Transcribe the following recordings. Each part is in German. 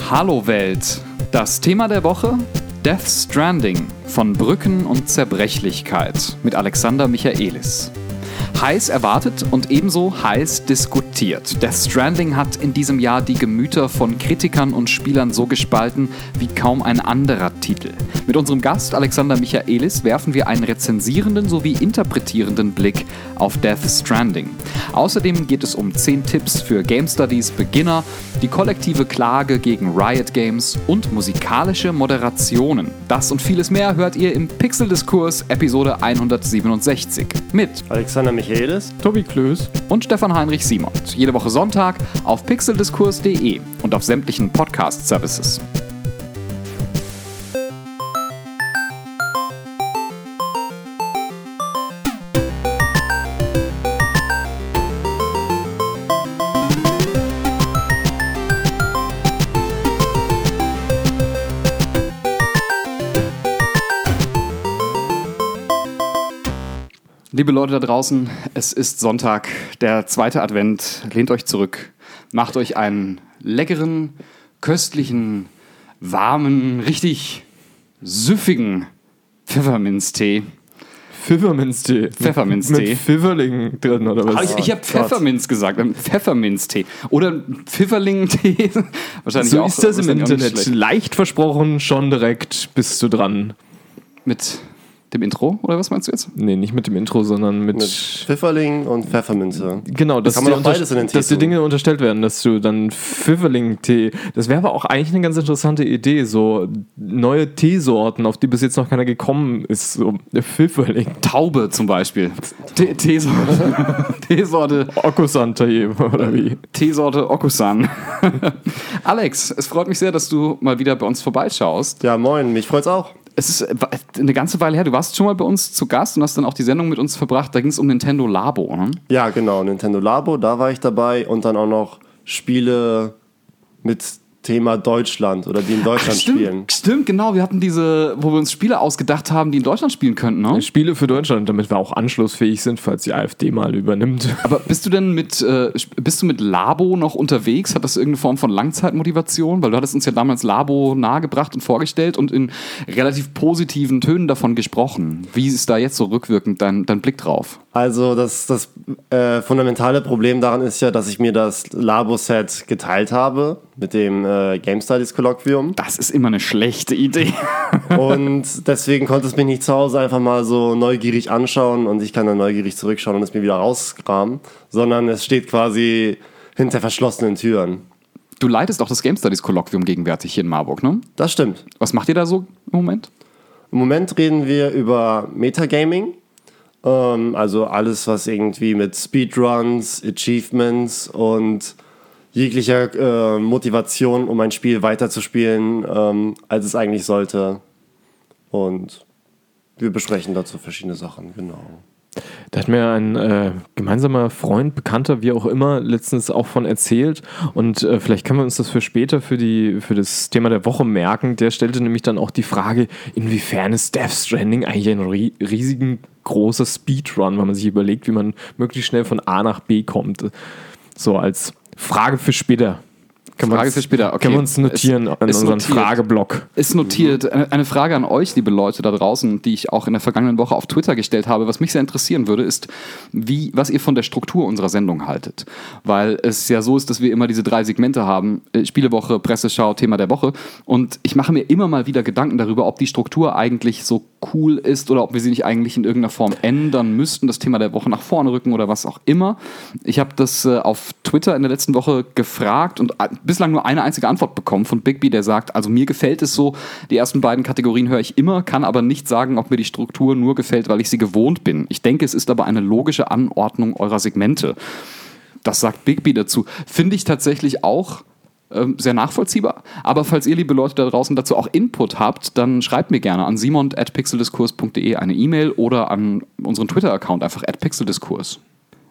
Hallo Welt! Das Thema der Woche: Death Stranding von Brücken und Zerbrechlichkeit mit Alexander Michaelis. Heiß erwartet und ebenso heiß diskutiert. Death Stranding hat in diesem Jahr die Gemüter von Kritikern und Spielern so gespalten wie kaum ein anderer Titel. Mit unserem Gast Alexander Michaelis werfen wir einen rezensierenden sowie interpretierenden Blick auf Death Stranding. Außerdem geht es um 10 Tipps für Game Studies Beginner, die kollektive Klage gegen Riot Games und musikalische Moderationen. Das und vieles mehr hört ihr im Pixel-Diskurs Episode 167 mit Alexander Michaelis, Tobi Klöß und Stefan Heinrich Simont. Jede Woche Sonntag auf pixeldiskurs.de und auf sämtlichen Podcast-Services. Liebe Leute da draußen, es ist Sonntag, der zweite Advent. Lehnt euch zurück, macht euch einen leckeren, köstlichen, warmen, richtig süffigen Pfefferminztee. Pfefferminztee. Mit Pfifferling drin, oder was? Ich habe Pfefferminz gesagt, Pfefferminztee. Oder Pfifferling-Tee. Wahrscheinlich so auch, ist das im Internet. Leicht versprochen, schon direkt bist du dran. Mit dem Intro, oder was meinst du jetzt? Nee, nicht mit dem Intro, sondern mit Pfifferling und Pfefferminze. Genau, dass dir Dinge unterstellt werden, dass du dann Pfifferling-Tee, das wäre aber auch eigentlich eine ganz interessante Idee, so neue Teesorten, auf die bis jetzt noch keiner gekommen ist, so Pfifferling. Taube zum Beispiel. Teesorte Okusan-Tee, oder wie? Teesorte Okusan. Alex, es freut mich sehr, dass du mal wieder bei uns vorbeischaust. Ja, moin, mich freut's auch. Es ist eine ganze Weile her. Du warst schon mal bei uns zu Gast und hast dann auch die Sendung mit uns verbracht. Da ging es um Nintendo Labo, ne? Ja, genau, Nintendo Labo, da war ich dabei und dann auch noch Spiele mit Thema Deutschland oder die in Deutschland spielen. Stimmt, genau. Wir hatten wo wir uns Spiele ausgedacht haben, die in Deutschland spielen könnten, ne? Spiele für Deutschland, damit wir auch anschlussfähig sind, falls die AfD mal übernimmt. Aber bist du mit Labo noch unterwegs? Hat das irgendeine Form von Langzeitmotivation? Weil du hattest uns ja damals Labo nahegebracht und vorgestellt und in relativ positiven Tönen davon gesprochen. Wie ist da jetzt so rückwirkend dein Blick drauf? Also das fundamentale Problem daran ist ja, dass ich mir das Labo-Set geteilt habe mit dem Game Studies Kolloquium. Das ist immer eine schlechte Idee. Und deswegen konnte es mich nicht zu Hause einfach mal so neugierig anschauen und ich kann dann neugierig zurückschauen und es mir wieder rauskramen, sondern es steht quasi hinter verschlossenen Türen. Du leitest auch das Game Studies Kolloquium gegenwärtig hier in Marburg, ne? Das stimmt. Was macht ihr da so im Moment? Im Moment reden wir über Metagaming. Also alles, was irgendwie mit Speedruns, Achievements und jeglicher Motivation, um ein Spiel weiterzuspielen, als es eigentlich sollte. Und wir besprechen dazu verschiedene Sachen, genau. Da hat mir ein gemeinsamer Freund, Bekannter, wie auch immer, letztens auch von erzählt. Und vielleicht können wir uns das für später für das Thema der Woche merken. Der stellte nämlich dann auch die Frage, inwiefern ist Death Stranding eigentlich ein riesigen großer Speedrun, wenn man sich überlegt, wie man möglichst schnell von A nach B kommt. So als Frage für später. Können wir uns notieren in unseren Frageblock. Ist notiert. Eine Frage an euch, liebe Leute da draußen, die ich auch in der vergangenen Woche auf Twitter gestellt habe. Was mich sehr interessieren würde, ist, was ihr von der Struktur unserer Sendung haltet. Weil es ja so ist, dass wir immer diese 3 Segmente haben. Spielewoche, Presseschau, Thema der Woche. Und ich mache mir immer mal wieder Gedanken darüber, ob die Struktur eigentlich so cool ist oder ob wir sie nicht eigentlich in irgendeiner Form ändern müssten, das Thema der Woche nach vorne rücken oder was auch immer. Ich habe das auf Twitter in der letzten Woche gefragt und bislang nur eine einzige Antwort bekommen von Bigby, der sagt, also mir gefällt es so, die ersten beiden Kategorien höre ich immer, kann aber nicht sagen, ob mir die Struktur nur gefällt, weil ich sie gewohnt bin. Ich denke, es ist aber eine logische Anordnung eurer Segmente. Das sagt Bigby dazu. Finde ich tatsächlich auch sehr nachvollziehbar. Aber falls ihr, liebe Leute da draußen, dazu auch Input habt, dann schreibt mir gerne an simont@pixeldiskurs.de eine E-Mail oder an unseren Twitter-Account einfach @pixeldiskurs.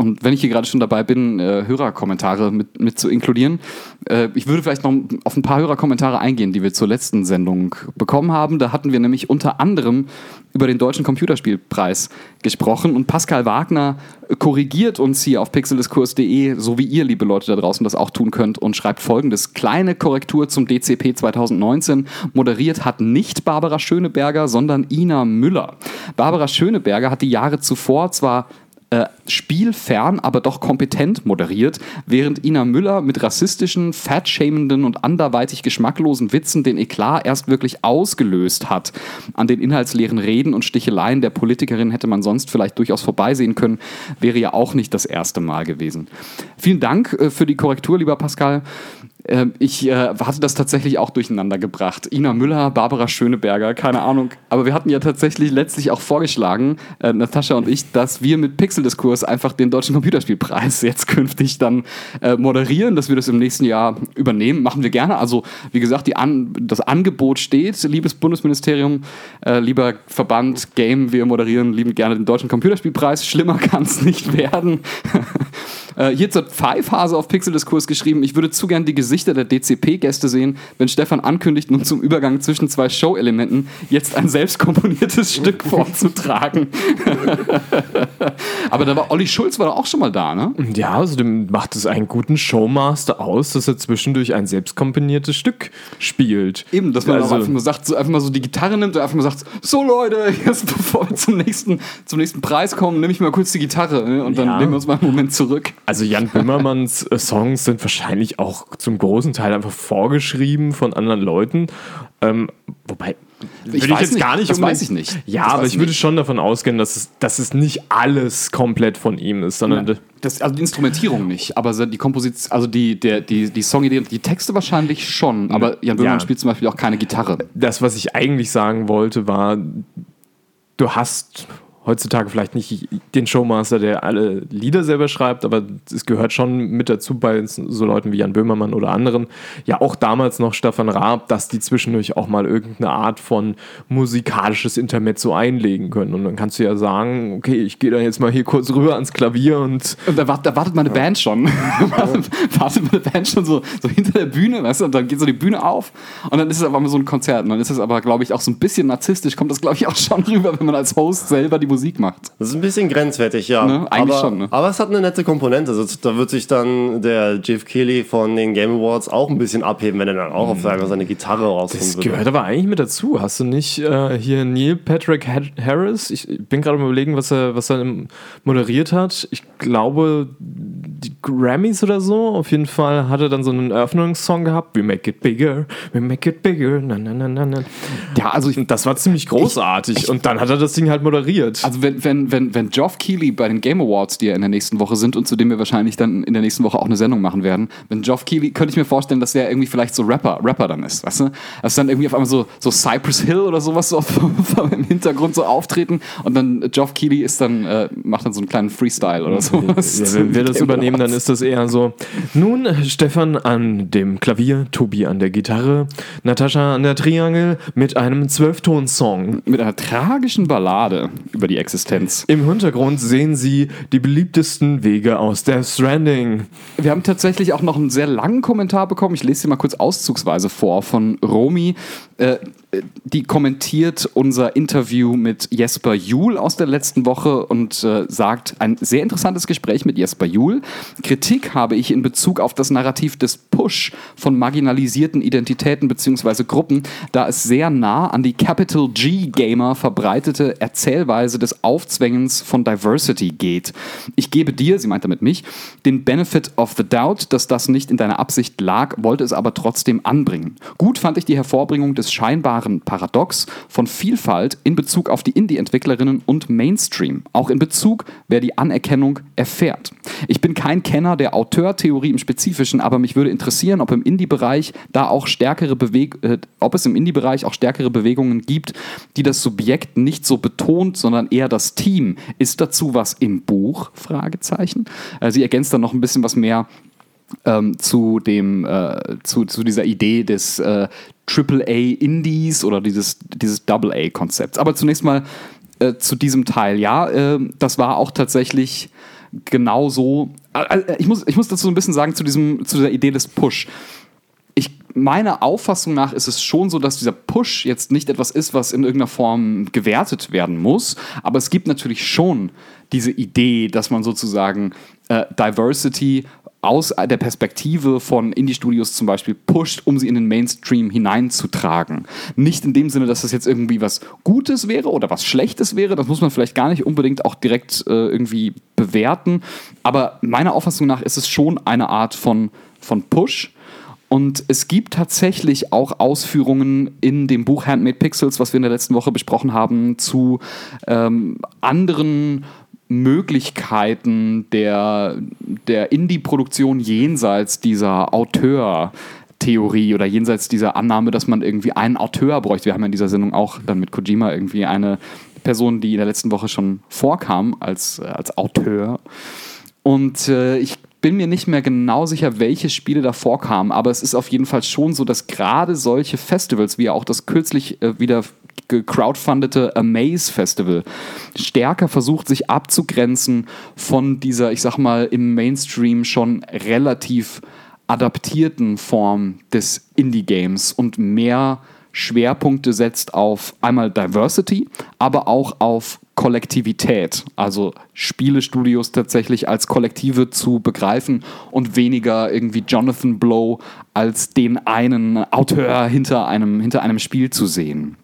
Und wenn ich hier gerade schon dabei bin, Hörerkommentare mit zu inkludieren, ich würde vielleicht noch auf ein paar Hörerkommentare eingehen, die wir zur letzten Sendung bekommen haben. Da hatten wir nämlich unter anderem über den Deutschen Computerspielpreis gesprochen und Pascal Wagner korrigiert uns hier auf pixeldiskurs.de, so wie ihr, liebe Leute da draußen, das auch tun könnt und schreibt Folgendes: Kleine Korrektur zum DCP 2019. Moderiert hat nicht Barbara Schöneberger, sondern Ina Müller. Barbara Schöneberger hat die Jahre zuvor zwar spielfern, aber doch kompetent moderiert, während Ina Müller mit rassistischen, fettschämenden und anderweitig geschmacklosen Witzen den Eklat erst wirklich ausgelöst hat. An den inhaltsleeren Reden und Sticheleien der Politikerin hätte man sonst vielleicht durchaus vorbeisehen können, wäre ja auch nicht das erste Mal gewesen. Vielen Dank für die Korrektur, lieber Pascal. Ich hatte das tatsächlich auch durcheinander gebracht. Ina Müller, Barbara Schöneberger, keine Ahnung. Aber wir hatten ja tatsächlich letztlich auch vorgeschlagen, Natascha und ich, dass wir mit Pixeldiskurs einfach den Deutschen Computerspielpreis jetzt künftig dann moderieren, dass wir das im nächsten Jahr übernehmen. Machen wir gerne. Also wie gesagt, das Angebot steht, liebes Bundesministerium, lieber Verband Game, wir moderieren liebend gerne den Deutschen Computerspielpreis. Schlimmer kann es nicht werden. Hier zur Pfeifhase auf Pixeldiskurs geschrieben: Ich würde zu gern die Gesichter der DCP-Gäste sehen, wenn Stefan ankündigt, nun zum Übergang zwischen zwei Show-Elementen jetzt ein selbst komponiertes Stück vorzutragen. Aber da war Olli Schulz war doch auch schon mal da, ne? Ja, außerdem macht es einen guten Showmaster aus, dass er zwischendurch ein selbst komponiertes Stück spielt. Eben, dass man auch einfach mal sagt, so einfach mal so die Gitarre nimmt und einfach mal sagt: So Leute, jetzt bevor wir zum nächsten Preis kommen, nehme ich mal kurz die Gitarre, ne? Und dann nehmen wir uns mal einen Moment zurück. Also Jan Böhmermanns Songs sind wahrscheinlich auch zum großen Teil einfach vorgeschrieben von anderen Leuten. Wobei, ich weiß ich nicht. Ja, aber ich würde schon davon ausgehen, dass es nicht alles komplett von ihm ist, sondern also die Instrumentierung nicht, aber die Komposition, also die Songidee und die Texte wahrscheinlich schon, aber Jan Böhmermann spielt zum Beispiel auch keine Gitarre. Das, was ich eigentlich sagen wollte, war, du hast heutzutage vielleicht nicht den Showmaster, der alle Lieder selber schreibt, aber es gehört schon mit dazu bei so Leuten wie Jan Böhmermann oder anderen, ja auch damals noch Stefan Raab, dass die zwischendurch auch mal irgendeine Art von musikalisches Intermezzo einlegen können. Und dann kannst du ja sagen, okay, ich gehe da jetzt mal hier kurz rüber ans Klavier und da wartet meine Band schon. wartet meine Band schon so hinter der Bühne, weißt du, und dann geht so die Bühne auf und dann ist es aber mal so ein Konzert. Und dann ist es aber, glaube ich, auch so ein bisschen narzisstisch, kommt das, glaube ich, auch schon rüber, wenn man als Host selber die Musik macht. Das ist ein bisschen grenzwertig, ja. Ne? Eigentlich schon, ne? Aber es hat eine nette Komponente. Also da wird sich dann der Jeff Keighley von den Game Awards auch ein bisschen abheben, wenn er dann auch auf einmal seine Gitarre rauskommt. Das gehört aber eigentlich mit dazu. Hast du nicht hier Neil Patrick Harris? Ich bin gerade mal überlegen, was er moderiert hat. Ich glaube, die Grammys oder so. Auf jeden Fall hat er dann so einen Eröffnungssong gehabt. We make it bigger, we make it bigger. Na, na, na, na, na. Ja, also das war ziemlich großartig. Und dann hat er das Ding halt moderiert. Also wenn Geoff Keighley bei den Game Awards, die ja in der nächsten Woche sind und zu dem wir wahrscheinlich dann in der nächsten Woche auch eine Sendung machen werden, wenn Geoff Keighley, könnte ich mir vorstellen, dass der irgendwie vielleicht so Rapper dann ist, weißt du? Dass dann irgendwie auf einmal so Cypress Hill oder sowas so im Hintergrund so auftreten und dann Geoff Keighley ist dann, macht dann so einen kleinen Freestyle oder sowas. Ja, wenn wir das übernehmen, dann ist das eher so: Nun, Stefan an dem Klavier, Tobi an der Gitarre, Natascha an der Triangel mit einem 12-Ton-Song. Mit einer tragischen Ballade über die Existenz. Im Hintergrund sehen Sie die beliebtesten Wege aus Death Stranding. Wir haben tatsächlich auch noch einen sehr langen Kommentar bekommen. Ich lese dir mal kurz auszugsweise vor von Romy. Die kommentiert unser Interview mit Jesper Juhl aus der letzten Woche und sagt, ein sehr interessantes Gespräch mit Jesper Juhl. Kritik habe ich in Bezug auf das Narrativ des Push von marginalisierten Identitäten bzw. Gruppen, da es sehr nah an die Capital G-Gamer verbreitete Erzählweise des Aufzwängens von Diversity geht. Ich gebe dir, sie meint damit mich, den Benefit of the Doubt, dass das nicht in deiner Absicht lag, wollte es aber trotzdem anbringen. Gut fand ich die Hervorbringung des scheinbaren Paradox von Vielfalt in Bezug auf die Indie-Entwicklerinnen und Mainstream, auch in Bezug, wer die Anerkennung erfährt. Ich bin kein Kenner der Auteurtheorie im Spezifischen, aber mich würde interessieren, ob es im Indie-Bereich auch stärkere Bewegungen gibt, die das Subjekt nicht so betont, sondern eher das Team. Ist dazu was im Buch? Fragezeichen. Sie ergänzt dann noch ein bisschen was mehr zu dieser Idee des AAA-Indies oder dieses AA-Konzepts. Aber zunächst mal zu diesem Teil. Ja, das war auch tatsächlich genauso. Ich muss dazu so ein bisschen sagen, zu dieser Idee des Push. Meiner Auffassung nach ist es schon so, dass dieser Push jetzt nicht etwas ist, was in irgendeiner Form gewertet werden muss, aber es gibt natürlich schon diese Idee, dass man sozusagen Diversity aus der Perspektive von Indie-Studios zum Beispiel pusht, um sie in den Mainstream hineinzutragen. Nicht in dem Sinne, dass das jetzt irgendwie was Gutes wäre oder was Schlechtes wäre, das muss man vielleicht gar nicht unbedingt auch direkt irgendwie bewerten, aber meiner Auffassung nach ist es schon eine Art von Push. Und es gibt tatsächlich auch Ausführungen in dem Buch Handmade Pixels, was wir in der letzten Woche besprochen haben, zu anderen Möglichkeiten der Indie-Produktion jenseits dieser Auteur-Theorie oder jenseits dieser Annahme, dass man irgendwie einen Auteur bräuchte. Wir haben ja in dieser Sendung auch dann mit Kojima irgendwie eine Person, die in der letzten Woche schon vorkam als Auteur. Und ich bin mir nicht mehr genau sicher, welche Spiele da vorkamen, aber es ist auf jeden Fall schon so, dass gerade solche Festivals, wie auch das kürzlich wieder gecrowdfundete Amaze Festival, stärker versucht, sich abzugrenzen von dieser, ich sag mal, im Mainstream schon relativ adaptierten Form des Indie-Games und mehr Schwerpunkte setzt auf einmal Diversity, aber auch auf Kollektivität, also Spielestudios tatsächlich als Kollektive zu begreifen und weniger irgendwie Jonathan Blow als den einen Auteur hinter einem Spiel zu sehen.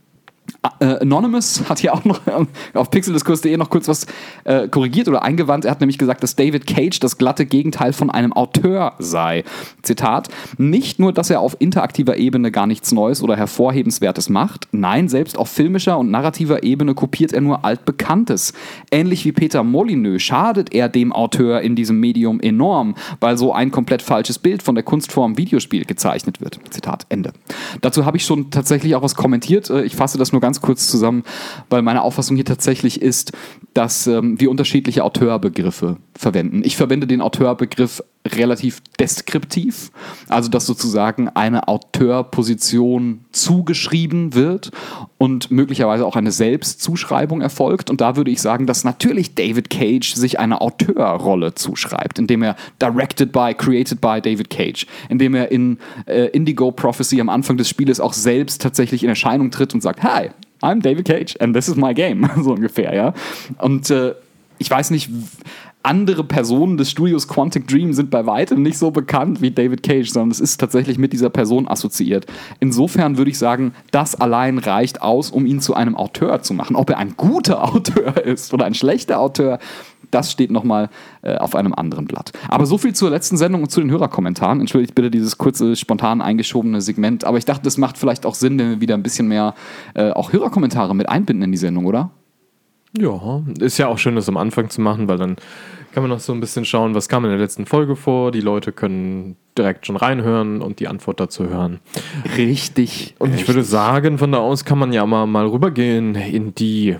Anonymous hat hier auch noch auf pixeldiskurs.de noch kurz was korrigiert oder eingewandt. Er hat nämlich gesagt, dass David Cage das glatte Gegenteil von einem Auteur sei. Zitat: Nicht nur, dass er auf interaktiver Ebene gar nichts Neues oder Hervorhebenswertes macht, nein, selbst auf filmischer und narrativer Ebene kopiert er nur Altbekanntes. Ähnlich wie Peter Molyneux schadet er dem Auteur in diesem Medium enorm, weil so ein komplett falsches Bild von der Kunstform Videospiel gezeichnet wird. Zitat Ende. Dazu habe ich schon tatsächlich auch was kommentiert. Ich fasse das nur ganz kurz zusammen, weil meine Auffassung hier tatsächlich ist, dass wir unterschiedliche Auteurbegriffe verwenden. Ich verwende den Auteurbegriff relativ deskriptiv, also dass sozusagen eine Auteurposition zugeschrieben wird und möglicherweise auch eine Selbstzuschreibung erfolgt. Und da würde ich sagen, dass natürlich David Cage sich eine Auteurrolle zuschreibt, indem er directed by, created by David Cage, indem er in Indigo Prophecy am Anfang des Spieles auch selbst tatsächlich in Erscheinung tritt und sagt, hi, I'm David Cage and this is my game, so ungefähr, ja. Und ich weiß nicht, andere Personen des Studios Quantic Dream sind bei weitem nicht so bekannt wie David Cage, sondern es ist tatsächlich mit dieser Person assoziiert. Insofern würde ich sagen, das allein reicht aus, um ihn zu einem Auteur zu machen. Ob er ein guter Auteur ist oder ein schlechter Auteur, das steht nochmal auf einem anderen Blatt. Aber so viel zur letzten Sendung und zu den Hörerkommentaren. Entschuldigt bitte dieses kurze, spontan eingeschobene Segment, aber ich dachte, das macht vielleicht auch Sinn, wenn wir wieder ein bisschen mehr auch Hörerkommentare mit einbinden in die Sendung, oder? Ja, ist ja auch schön, das am Anfang zu machen, weil dann kann man noch so ein bisschen schauen, was kam in der letzten Folge vor. Die Leute können direkt schon reinhören und die Antwort dazu hören. Richtig. Und ich würde sagen, von da aus kann man ja mal rübergehen in die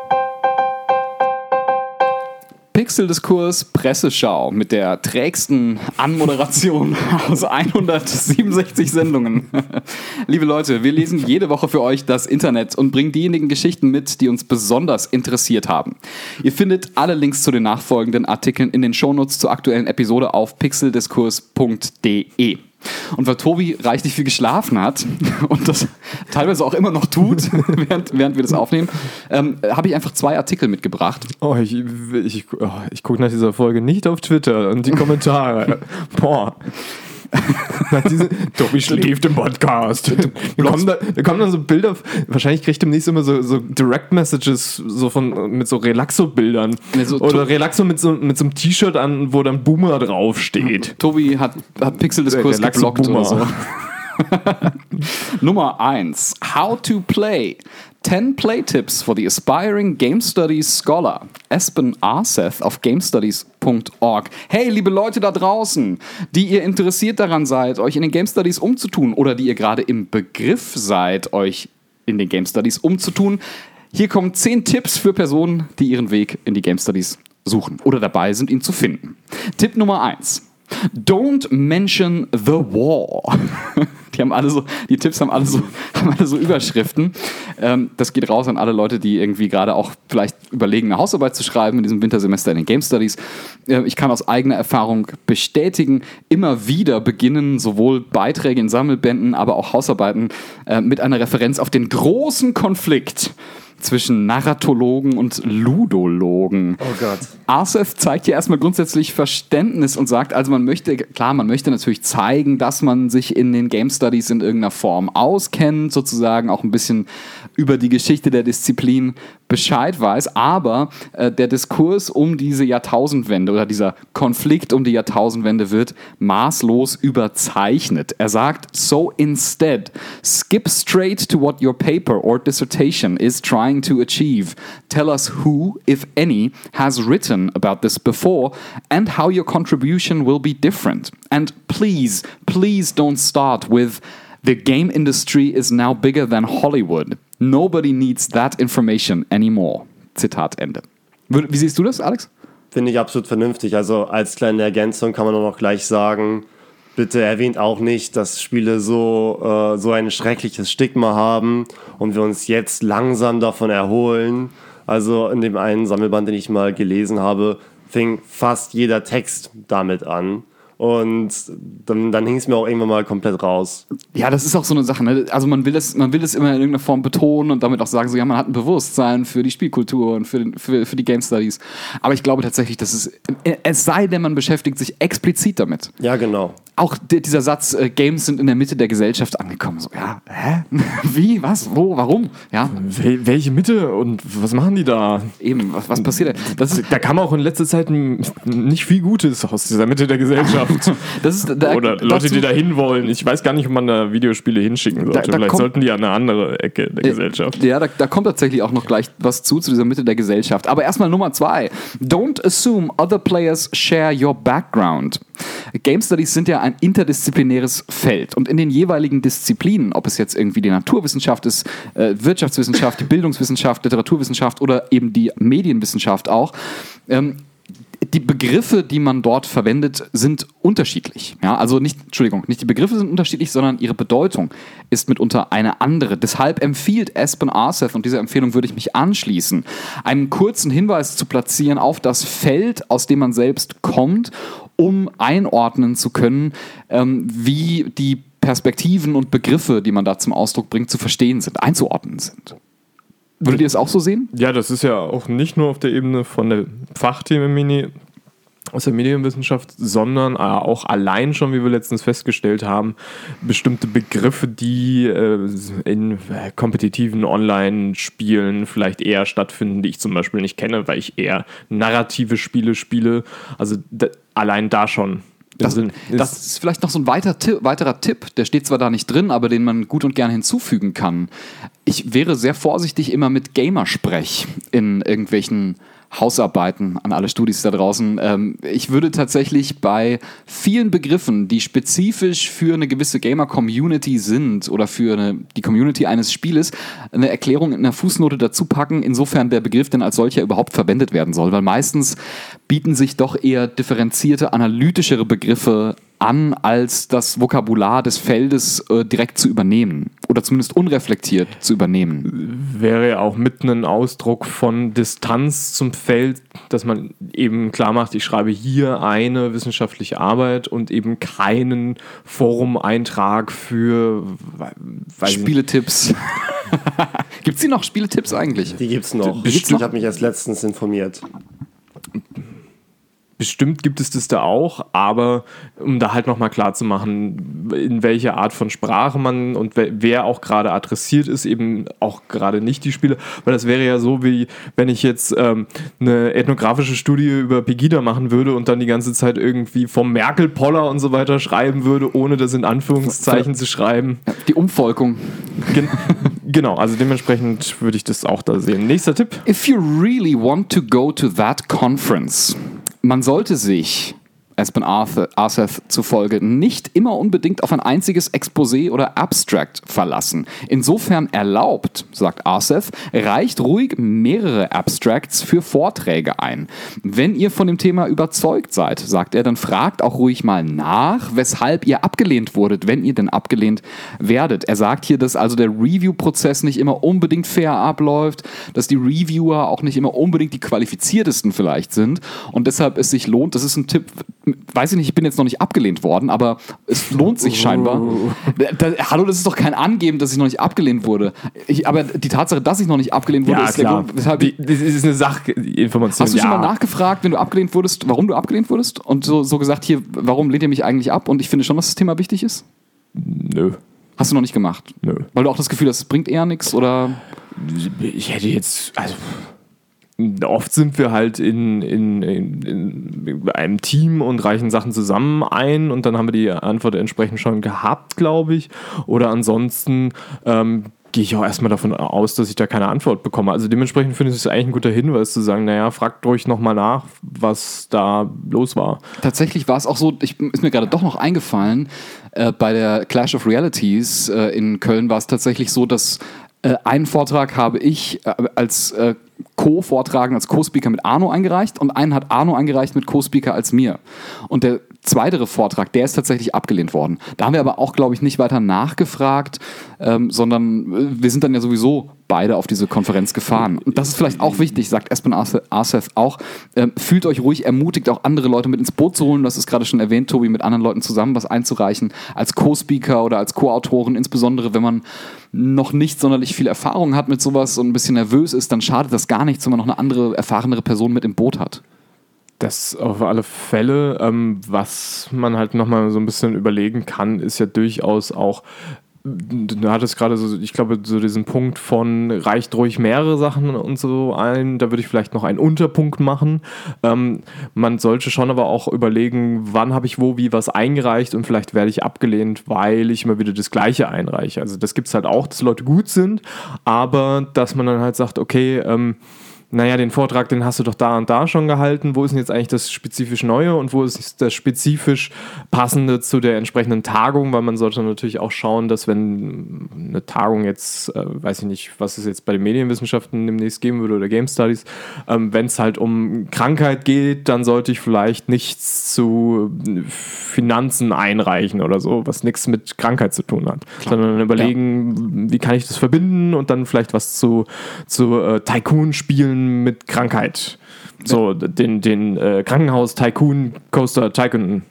Pixeldiskurs Presseschau mit der trägsten Anmoderation aus 167 Sendungen. Liebe Leute, wir lesen jede Woche für euch das Internet und bringen diejenigen Geschichten mit, die uns besonders interessiert haben. Ihr findet alle Links zu den nachfolgenden Artikeln in den Shownotes zur aktuellen Episode auf pixeldiskurs.de. Und weil Tobi reichlich viel geschlafen hat und das teilweise auch immer noch tut, während wir das aufnehmen, habe ich einfach 2 Artikel mitgebracht. Oh, ich gucke nach dieser Folge nicht auf Twitter und die Kommentare. Boah. Tobi schläft im Podcast. Da kommen dann so Bilder, wahrscheinlich kriegt demnächst immer so Direct-Messages so mit so Relaxo-Bildern. Oder Relaxo mit so einem T-Shirt an, wo dann Boomer draufsteht. Tobi hat Pixeldiskurs geblockt oder so. Nummer 1. How to play. 10 Play-Tips for the aspiring Game Studies Scholar. Espen Arseth auf gamestudies.org. Hey, liebe Leute da draußen, die ihr interessiert daran seid, euch in den Game Studies umzutun oder die ihr gerade im Begriff seid, euch in den Game Studies umzutun. Hier kommen 10 Tipps für Personen, die ihren Weg in die Game Studies suchen oder dabei sind, ihn zu finden. Tipp Nummer 1. Don't mention the war. Die Tipps haben alle so Überschriften. Das geht raus an alle Leute, die irgendwie gerade auch vielleicht überlegen, eine Hausarbeit zu schreiben in diesem Wintersemester in den Game Studies. Ich kann aus eigener Erfahrung bestätigen, immer wieder beginnen sowohl Beiträge in Sammelbänden, aber auch Hausarbeiten mit einer Referenz auf den großen Konflikt zwischen Narratologen und Ludologen. Oh Gott. Arsef zeigt hier erstmal grundsätzlich Verständnis und sagt, also man möchte natürlich zeigen, dass man sich in den Game Studies in irgendeiner Form auskennt, sozusagen auch ein bisschen über die Geschichte der Disziplin Bescheid weiß, aber der Diskurs um diese Jahrtausendwende oder dieser Konflikt um die Jahrtausendwende wird maßlos überzeichnet. Er sagt, so instead, skip straight to what your paper or dissertation is trying to achieve. Tell us who, if any, has written about this before and how your contribution will be different. And please, please don't start with the game industry is now bigger than Hollywood. Nobody needs that information anymore. Zitat Ende. Wie siehst du das, Alex? Finde ich absolut vernünftig. Also als kleine Ergänzung kann man auch noch gleich sagen, bitte erwähnt auch nicht, dass Spiele so ein schreckliches Stigma haben und wir uns jetzt langsam davon erholen. Also in dem einen Sammelband, den ich mal gelesen habe, fing fast jeder Text damit an. Und dann hing es mir auch irgendwann mal komplett raus. Ja, das ist auch so eine Sache. Ne? Also man will es immer in irgendeiner Form betonen und damit auch sagen, so, ja, man hat ein Bewusstsein für die Spielkultur und für die Game Studies. Aber ich glaube tatsächlich, dass es sei denn, man beschäftigt sich explizit damit. Ja, genau. Auch dieser Satz, Games sind in der Mitte der Gesellschaft angekommen. So, ja, hä? Wie? Was? Wo? Warum? Ja. Welche Mitte und was machen die da? Eben, was passiert da? Da kam auch in letzter Zeit nicht viel Gutes aus dieser Mitte der Gesellschaft. Oder Leute, die da hinwollen. Ich weiß gar nicht, ob man da Videospiele hinschicken sollte. Vielleicht sollten die an eine andere Ecke der Gesellschaft. Ja, da kommt tatsächlich auch noch gleich was zu dieser Mitte der Gesellschaft. Aber erstmal Nummer 2. Don't assume other players share your background. Game Studies sind ja ein interdisziplinäres Feld und in den jeweiligen Disziplinen, ob es jetzt irgendwie die Naturwissenschaft ist, Wirtschaftswissenschaft, die Bildungswissenschaft, Literaturwissenschaft oder eben die Medienwissenschaft auch, die Begriffe, die man dort verwendet, sind unterschiedlich. Ja, also nicht die Begriffe sind unterschiedlich, sondern ihre Bedeutung ist mitunter eine andere. Deshalb empfiehlt Espen Aarseth, und dieser Empfehlung würde ich mich anschließen, einen kurzen Hinweis zu platzieren auf das Feld, aus dem man selbst kommt, um einordnen zu können, wie die Perspektiven und Begriffe, die man da zum Ausdruck bringt, zu verstehen sind, einzuordnen sind. Würdet ihr das auch so sehen? Ja, das ist ja auch nicht nur auf der Ebene von der Fachthemen aus der Medienwissenschaft, sondern auch allein schon, wie wir letztens festgestellt haben, bestimmte Begriffe, die in kompetitiven Online-Spielen vielleicht eher stattfinden, die ich zum Beispiel nicht kenne, weil ich eher narrative Spiele spiele. Also allein da schon. Das ist vielleicht noch so ein weiterer Tipp, der steht zwar da nicht drin, aber den man gut und gern hinzufügen kann. Ich wäre sehr vorsichtig immer mit Gamersprech in irgendwelchen Hausarbeiten an alle Studis da draußen. Ich würde tatsächlich bei vielen Begriffen, die spezifisch für eine gewisse Gamer-Community sind oder für die Community eines Spieles, eine Erklärung in einer Fußnote dazu packen, insofern der Begriff denn als solcher überhaupt verwendet werden soll. Weil meistens bieten sich doch eher differenzierte, analytischere Begriffe an, als das Vokabular des Feldes direkt zu übernehmen oder zumindest unreflektiert zu übernehmen. Wäre ja auch mit einem Ausdruck von Distanz zum Feld, dass man eben klar macht, ich schreibe hier eine wissenschaftliche Arbeit und eben keinen Forum-Eintrag für Spieletipps. Gibt es die noch, Spieletipps eigentlich? Die gibt es noch. Ich habe mich erst letztens informiert. Bestimmt gibt es das da auch, aber um da halt nochmal klar zu machen, in welche Art von Sprache man und wer auch gerade adressiert ist, eben auch gerade nicht die Spiele, weil das wäre ja so, wie wenn ich jetzt eine ethnografische Studie über Pegida machen würde und dann die ganze Zeit irgendwie vom Merkel-Poller und so weiter schreiben würde, ohne das in Anführungszeichen zu schreiben. Die Umvolkung. Genau, also dementsprechend würde ich das auch da sehen. Nächster Tipp. If you really want to go to that conference, man sollte sich Espen Aarseth zufolge nicht immer unbedingt auf ein einziges Exposé oder Abstract verlassen. Insofern erlaubt, sagt Aarseth, reicht ruhig mehrere Abstracts für Vorträge ein. Wenn ihr von dem Thema überzeugt seid, sagt er, dann fragt auch ruhig mal nach, weshalb ihr abgelehnt wurdet, wenn ihr denn abgelehnt werdet. Er sagt hier, dass also der Review-Prozess nicht immer unbedingt fair abläuft, dass die Reviewer auch nicht immer unbedingt die qualifiziertesten vielleicht sind und deshalb es sich lohnt, das ist ein Tipp, weiß ich nicht, ich bin jetzt noch nicht abgelehnt worden, aber es lohnt sich scheinbar. Hallo, das ist doch kein Angeben, dass ich noch nicht abgelehnt wurde. Aber die Tatsache, dass ich noch nicht abgelehnt wurde, ist klar. der Grund, weshalb Das ist eine Sachinformation. Hast du schon mal nachgefragt, wenn du abgelehnt wurdest, warum du abgelehnt wurdest? Und so gesagt, hier, warum lehnt ihr mich eigentlich ab? Und ich finde schon, dass das Thema wichtig ist? Nö. Hast du noch nicht gemacht? Nö. Weil du auch das Gefühl hast, es bringt eher nichts, oder? Ich hätte jetzt, also oft sind wir halt in einem Team und reichen Sachen zusammen ein und dann haben wir die Antwort entsprechend schon gehabt, glaube ich. Oder ansonsten gehe ich auch erstmal davon aus, dass ich da keine Antwort bekomme. Also dementsprechend finde ich es eigentlich ein guter Hinweis zu sagen, naja, fragt ruhig nochmal nach, was da los war. Tatsächlich war es auch so, ist mir gerade doch noch eingefallen, bei der Clash of Realities in Köln war es tatsächlich so, dass einen Vortrag habe ich als Co-Vortragender, als Co-Speaker mit Arno eingereicht und einen hat Arno eingereicht mit Co-Speaker als mir. Und der zweitere Vortrag, der ist tatsächlich abgelehnt worden. Da haben wir aber auch, glaube ich, nicht weiter nachgefragt, sondern wir sind dann ja sowieso beide auf diese Konferenz gefahren. Und das ist vielleicht auch wichtig, sagt Espen Aarseth auch. Fühlt euch ruhig ermutigt, auch andere Leute mit ins Boot zu holen. Das ist gerade schon erwähnt, Tobi, mit anderen Leuten zusammen was einzureichen. Als Co-Speaker oder als Co-Autoren, insbesondere wenn man noch nicht sonderlich viel Erfahrung hat mit sowas und ein bisschen nervös ist, dann schadet das gar nichts, wenn man noch eine andere, erfahrenere Person mit im Boot hat. Das auf alle Fälle. Was man halt nochmal so ein bisschen überlegen kann, ist ja durchaus auch, du hattest gerade so, ich glaube, so diesen Punkt von reicht ruhig mehrere Sachen und so ein, da würde ich vielleicht noch einen Unterpunkt machen. Man sollte schon aber auch überlegen, wann habe ich wo wie was eingereicht und vielleicht werde ich abgelehnt, weil ich immer wieder das Gleiche einreiche. Also das gibt es halt auch, dass Leute gut sind, aber dass man dann halt sagt, okay, naja, den Vortrag, den hast du doch da und da schon gehalten. Wo ist denn jetzt eigentlich das spezifisch Neue und wo ist das spezifisch Passende zu der entsprechenden Tagung? Weil man sollte natürlich auch schauen, dass wenn eine Tagung jetzt, weiß ich nicht, was es jetzt bei den Medienwissenschaften demnächst geben würde oder Game Studies, wenn es halt um Krankheit geht, dann sollte ich vielleicht nichts zu Finanzen einreichen oder so, was nichts mit Krankheit zu tun hat. Klar. Sondern überlegen, wie kann ich das verbinden und dann vielleicht was zu Tycoon-Spielen mit Krankheit. So, den Krankenhaus-Tycoon-Coaster Tycoon.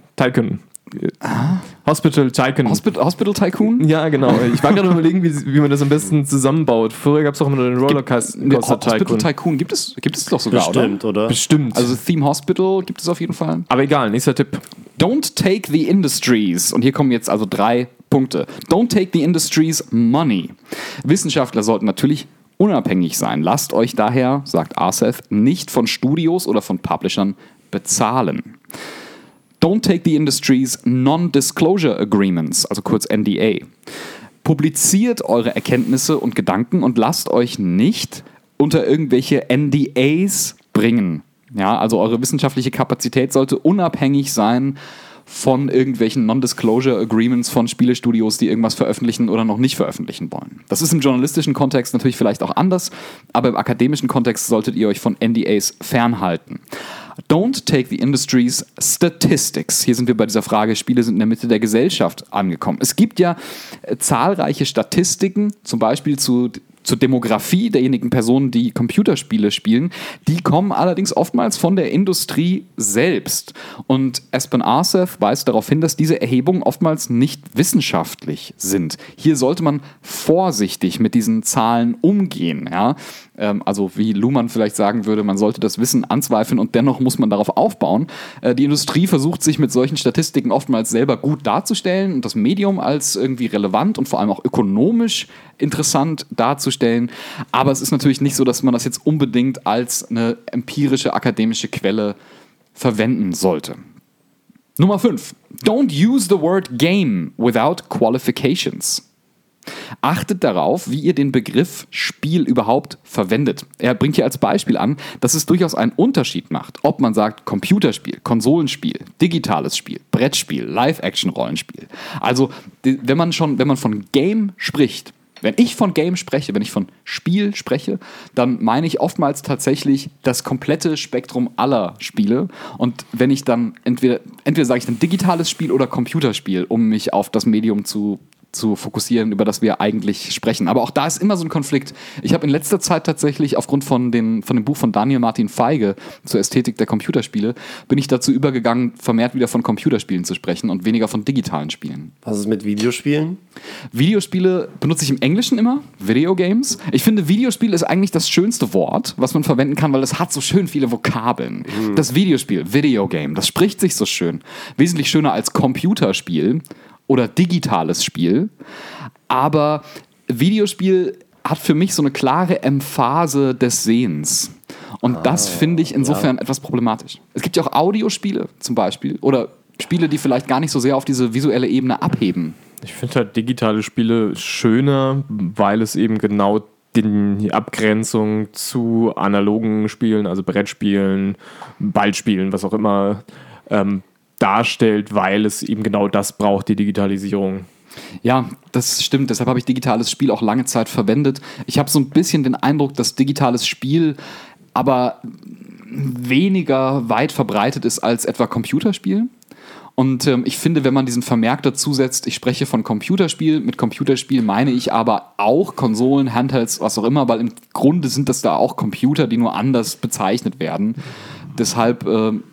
Hospital Tycoon. Hospital Tycoon? Ja, genau. Ich war gerade überlegen, wie man das am besten zusammenbaut. Früher gab es auch immer den Rollercoaster Tycoon. Hospital Tycoon gibt es doch sogar, Bestimmt, oder? Bestimmt. Also Theme Hospital gibt es auf jeden Fall. Aber egal, nächster Tipp. Don't take the industries. Und hier kommen jetzt also 3 Punkte. Don't take the industries money. Wissenschaftler sollten natürlich unabhängig sein. Lasst euch daher, sagt Aarseth, nicht von Studios oder von Publishern bezahlen. Don't take the industry's Non-Disclosure Agreements, also kurz NDA. Publiziert eure Erkenntnisse und Gedanken und lasst euch nicht unter irgendwelche NDAs bringen. Ja, also eure wissenschaftliche Kapazität sollte unabhängig sein von irgendwelchen Non-Disclosure Agreements von Spielestudios, die irgendwas veröffentlichen oder noch nicht veröffentlichen wollen. Das ist im journalistischen Kontext natürlich vielleicht auch anders, aber im akademischen Kontext solltet ihr euch von NDAs fernhalten. Don't take the industry's statistics. Hier sind wir bei dieser Frage, Spiele sind in der Mitte der Gesellschaft angekommen. Es gibt ja zahlreiche Statistiken, zum Beispiel zur Demografie derjenigen Personen, die Computerspiele spielen. Die kommen allerdings oftmals von der Industrie selbst. Und Espen Aarseth weist darauf hin, dass diese Erhebungen oftmals nicht wissenschaftlich sind. Hier sollte man vorsichtig mit diesen Zahlen umgehen. Ja? Also wie Luhmann vielleicht sagen würde, man sollte das Wissen anzweifeln und dennoch muss man darauf aufbauen. Die Industrie versucht sich mit solchen Statistiken oftmals selber gut darzustellen und das Medium als irgendwie relevant und vor allem auch ökonomisch interessant darzustellen. Aber es ist natürlich nicht so, dass man das jetzt unbedingt als eine empirische akademische Quelle verwenden sollte. Nummer 5. Don't use the word game without qualifications. Achtet darauf, wie ihr den Begriff Spiel überhaupt verwendet. Er bringt hier als Beispiel an, dass es durchaus einen Unterschied macht, ob man sagt Computerspiel, Konsolenspiel, digitales Spiel, Brettspiel, Live-Action-Rollenspiel. Also wenn man von Game spricht, wenn ich von Game spreche, wenn ich von Spiel spreche, dann meine ich oftmals tatsächlich das komplette Spektrum aller Spiele. Und wenn ich dann entweder sage ich dann digitales Spiel oder Computerspiel, um mich auf das Medium zu fokussieren, über das wir eigentlich sprechen. Aber auch da ist immer so ein Konflikt. Ich habe in letzter Zeit tatsächlich aufgrund von dem Buch von Daniel Martin Feige zur Ästhetik der Computerspiele, bin ich dazu übergegangen, vermehrt wieder von Computerspielen zu sprechen und weniger von digitalen Spielen. Was ist mit Videospielen? Videospiele benutze ich im Englischen immer, Videogames. Ich finde, Videospiel ist eigentlich das schönste Wort, was man verwenden kann, weil es hat so schön viele Vokabeln. Das Videospiel, Videogame, das spricht sich so schön. Wesentlich schöner als Computerspiel oder digitales Spiel, aber Videospiel hat für mich so eine klare Emphase des Sehens. Und das finde ich insofern etwas problematisch. Es gibt ja auch Audiospiele zum Beispiel oder Spiele, die vielleicht gar nicht so sehr auf diese visuelle Ebene abheben. Ich finde halt digitale Spiele schöner, weil es eben genau die Abgrenzung zu analogen Spielen, also Brettspielen, Ballspielen, was auch immer, darstellt, weil es eben genau das braucht, die Digitalisierung. Ja, das stimmt. Deshalb habe ich digitales Spiel auch lange Zeit verwendet. Ich habe so ein bisschen den Eindruck, dass digitales Spiel aber weniger weit verbreitet ist als etwa Computerspiel. Und ich finde, wenn man diesen Vermerk dazu setzt, ich spreche von Computerspiel, mit Computerspiel meine ich aber auch Konsolen, Handhelds, was auch immer, weil im Grunde sind das da auch Computer, die nur anders bezeichnet werden. Deshalb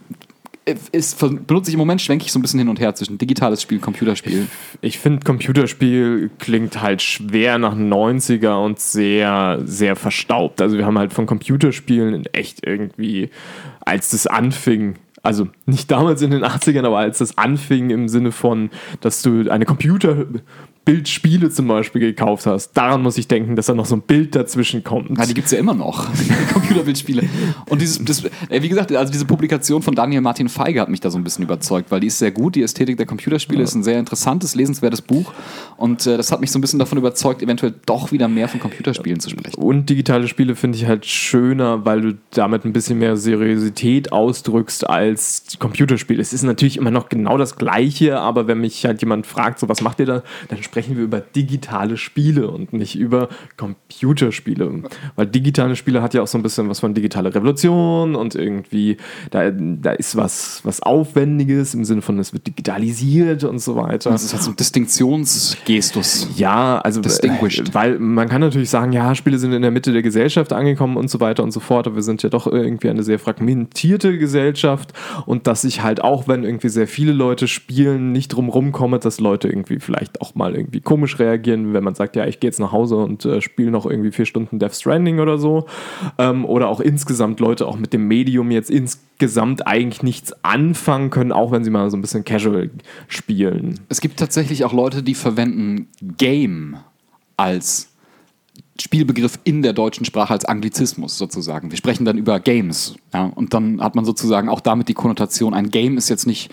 benutze ich im Moment, schwenke ich so ein bisschen hin und her zwischen digitales Spiel und Computerspiel. Ich finde, Computerspiel klingt halt schwer nach 90er und sehr, sehr verstaubt. Also wir haben halt von Computerspielen in echt irgendwie, als das anfing, also nicht damals in den 80ern, aber als das anfing im Sinne von, dass du eine Computerbildspiele zum Beispiel gekauft hast, daran muss ich denken, dass da noch so ein Bild dazwischen kommt. Ja, die gibt es ja immer noch, die Computerbildspiele. Und wie gesagt, also diese Publikation von Daniel Martin Feige hat mich da so ein bisschen überzeugt, weil die ist sehr gut, die Ästhetik der Computerspiele ist ein sehr interessantes, lesenswertes Buch und das hat mich so ein bisschen davon überzeugt, eventuell doch wieder mehr von Computerspielen zu sprechen. Und digitale Spiele finde ich halt schöner, weil du damit ein bisschen mehr Seriosität ausdrückst als Computerspiel. Es ist natürlich immer noch genau das Gleiche, aber wenn mich halt jemand fragt, so was macht ihr da, dann sprechen wir über digitale Spiele und nicht über Computerspiele. Weil digitale Spiele hat ja auch so ein bisschen was von digitale Revolution und irgendwie da ist was Aufwendiges im Sinne von, es wird digitalisiert und so weiter. Das ist halt so ein Distinktionsgestus. Ja, also weil man kann natürlich sagen, ja, Spiele sind in der Mitte der Gesellschaft angekommen und so weiter und so fort, aber wir sind ja doch irgendwie eine sehr fragmentierte Gesellschaft und dass ich halt auch, wenn irgendwie sehr viele Leute spielen, nicht drum rumkomme, dass Leute irgendwie vielleicht auch mal irgendwie komisch reagieren, wenn man sagt, ja, ich gehe jetzt nach Hause und spiele noch irgendwie 4 Stunden Death Stranding oder so. Oder auch insgesamt Leute auch mit dem Medium jetzt insgesamt eigentlich nichts anfangen können, auch wenn sie mal so ein bisschen casual spielen. Es gibt tatsächlich auch Leute, die verwenden Game als Spielbegriff in der deutschen Sprache als Anglizismus sozusagen. Wir sprechen dann über Games. Ja, und dann hat man sozusagen auch damit die Konnotation, ein Game ist jetzt nicht,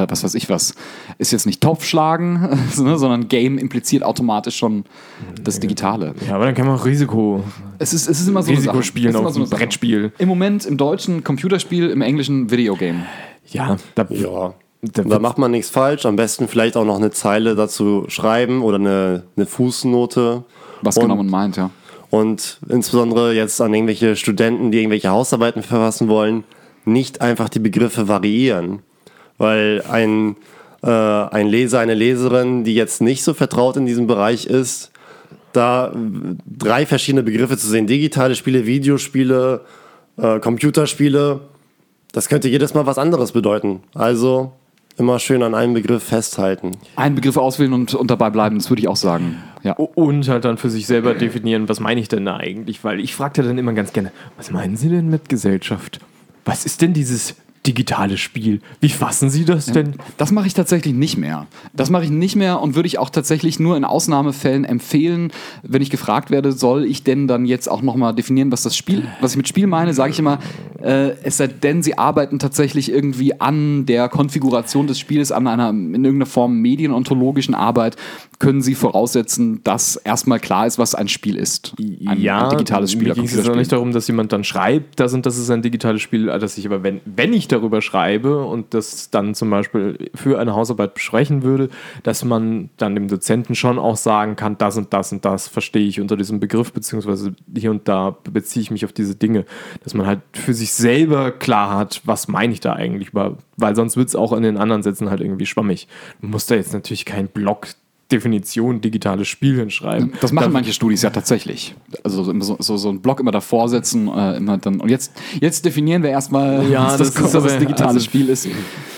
ist jetzt nicht Topfschlagen, sondern Game impliziert automatisch schon das Digitale. Ja, aber dann kann man auch Risiko. Es ist immer so Risikospielen auf so ein Brettspiel. Im Moment im Deutschen Computerspiel, im Englischen Videogame. Ja, da macht man nichts falsch. Am besten vielleicht auch noch eine Zeile dazu schreiben oder eine Fußnote. Was genau man meint, ja. Und insbesondere jetzt an irgendwelche Studenten, die irgendwelche Hausarbeiten verfassen wollen, nicht einfach die Begriffe variieren. Weil ein Leser, eine Leserin, die jetzt nicht so vertraut in diesem Bereich ist, da 3 verschiedene Begriffe zu sehen, digitale Spiele, Videospiele, Computerspiele, das könnte jedes Mal was anderes bedeuten. Also immer schön an einem Begriff festhalten. Einen Begriff auswählen und dabei bleiben, das würde ich auch sagen. Ja. Und halt dann für sich selber definieren, was meine ich denn da eigentlich? Weil ich fragte dann immer ganz gerne, was meinen Sie denn mit Gesellschaft? Was ist denn dieses digitales Spiel? Wie fassen Sie das denn? Das mache ich tatsächlich nicht mehr. Das mache ich nicht mehr und würde ich auch tatsächlich nur in Ausnahmefällen empfehlen, wenn ich gefragt werde, soll ich denn dann jetzt auch nochmal definieren, was ich mit Spiel meine, sage ich immer, es sei denn, Sie arbeiten tatsächlich irgendwie an der Konfiguration des Spiels, in irgendeiner Form medienontologischen Arbeit, können Sie voraussetzen, dass erstmal klar ist, was ein Spiel ist. Ein digitales Spiel. Mir ging es auch nicht darum, dass jemand dann schreibt, das ist ein digitales Spiel, dass ich aber, wenn ich darüber schreibe und das dann zum Beispiel für eine Hausarbeit besprechen würde, dass man dann dem Dozenten schon auch sagen kann, das und das verstehe ich unter diesem Begriff, beziehungsweise hier und da beziehe ich mich auf diese Dinge. Dass man halt für sich selber klar hat, was meine ich da eigentlich, weil sonst wird es auch in den anderen Sätzen halt irgendwie schwammig. Du musst da jetzt natürlich keinen Blog Definition digitales Spiel hinschreiben. Das machen manche Studis ja tatsächlich. Also so einen Block immer davor setzen, immer dann. Und jetzt definieren wir erstmal, was das digitale Spiel ist.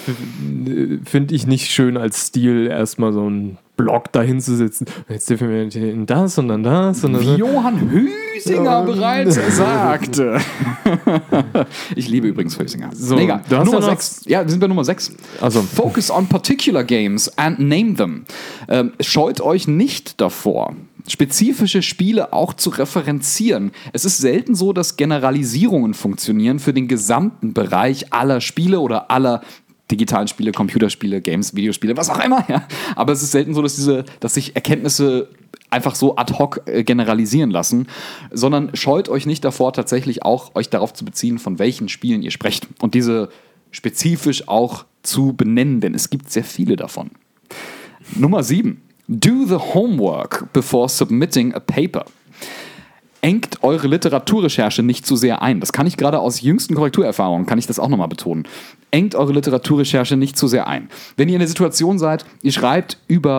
Finde ich nicht schön als Stil, erstmal so einen Block dahin zu sitzen. Jetzt definieren wir das und dann das. Und dann wie Johann Hüsinger bereits sagte. Ich liebe übrigens Hüsinger. So, egal. du hast Nummer ja noch 6. Ja, wir sind bei Nummer 6. Also. Focus on particular games and name them. Scheut euch nicht davor, spezifische Spiele auch zu referenzieren. Es ist selten so, dass Generalisierungen funktionieren für den gesamten Bereich aller Spiele oder aller digitalen Spiele, Computerspiele, Games, Videospiele, was auch immer. Ja. Aber es ist selten so, dass sich Erkenntnisse einfach so ad hoc generalisieren lassen, sondern scheut euch nicht davor, tatsächlich auch euch darauf zu beziehen, von welchen Spielen ihr sprecht und diese spezifisch auch zu benennen, denn es gibt sehr viele davon. Nummer 7. Do the homework before submitting a paper. Engt eure Literaturrecherche nicht zu sehr ein. Das kann ich gerade aus jüngsten Korrekturerfahrungen, kann ich das auch nochmal betonen. Engt eure Literaturrecherche nicht zu sehr ein. Wenn ihr in der Situation seid, ihr schreibt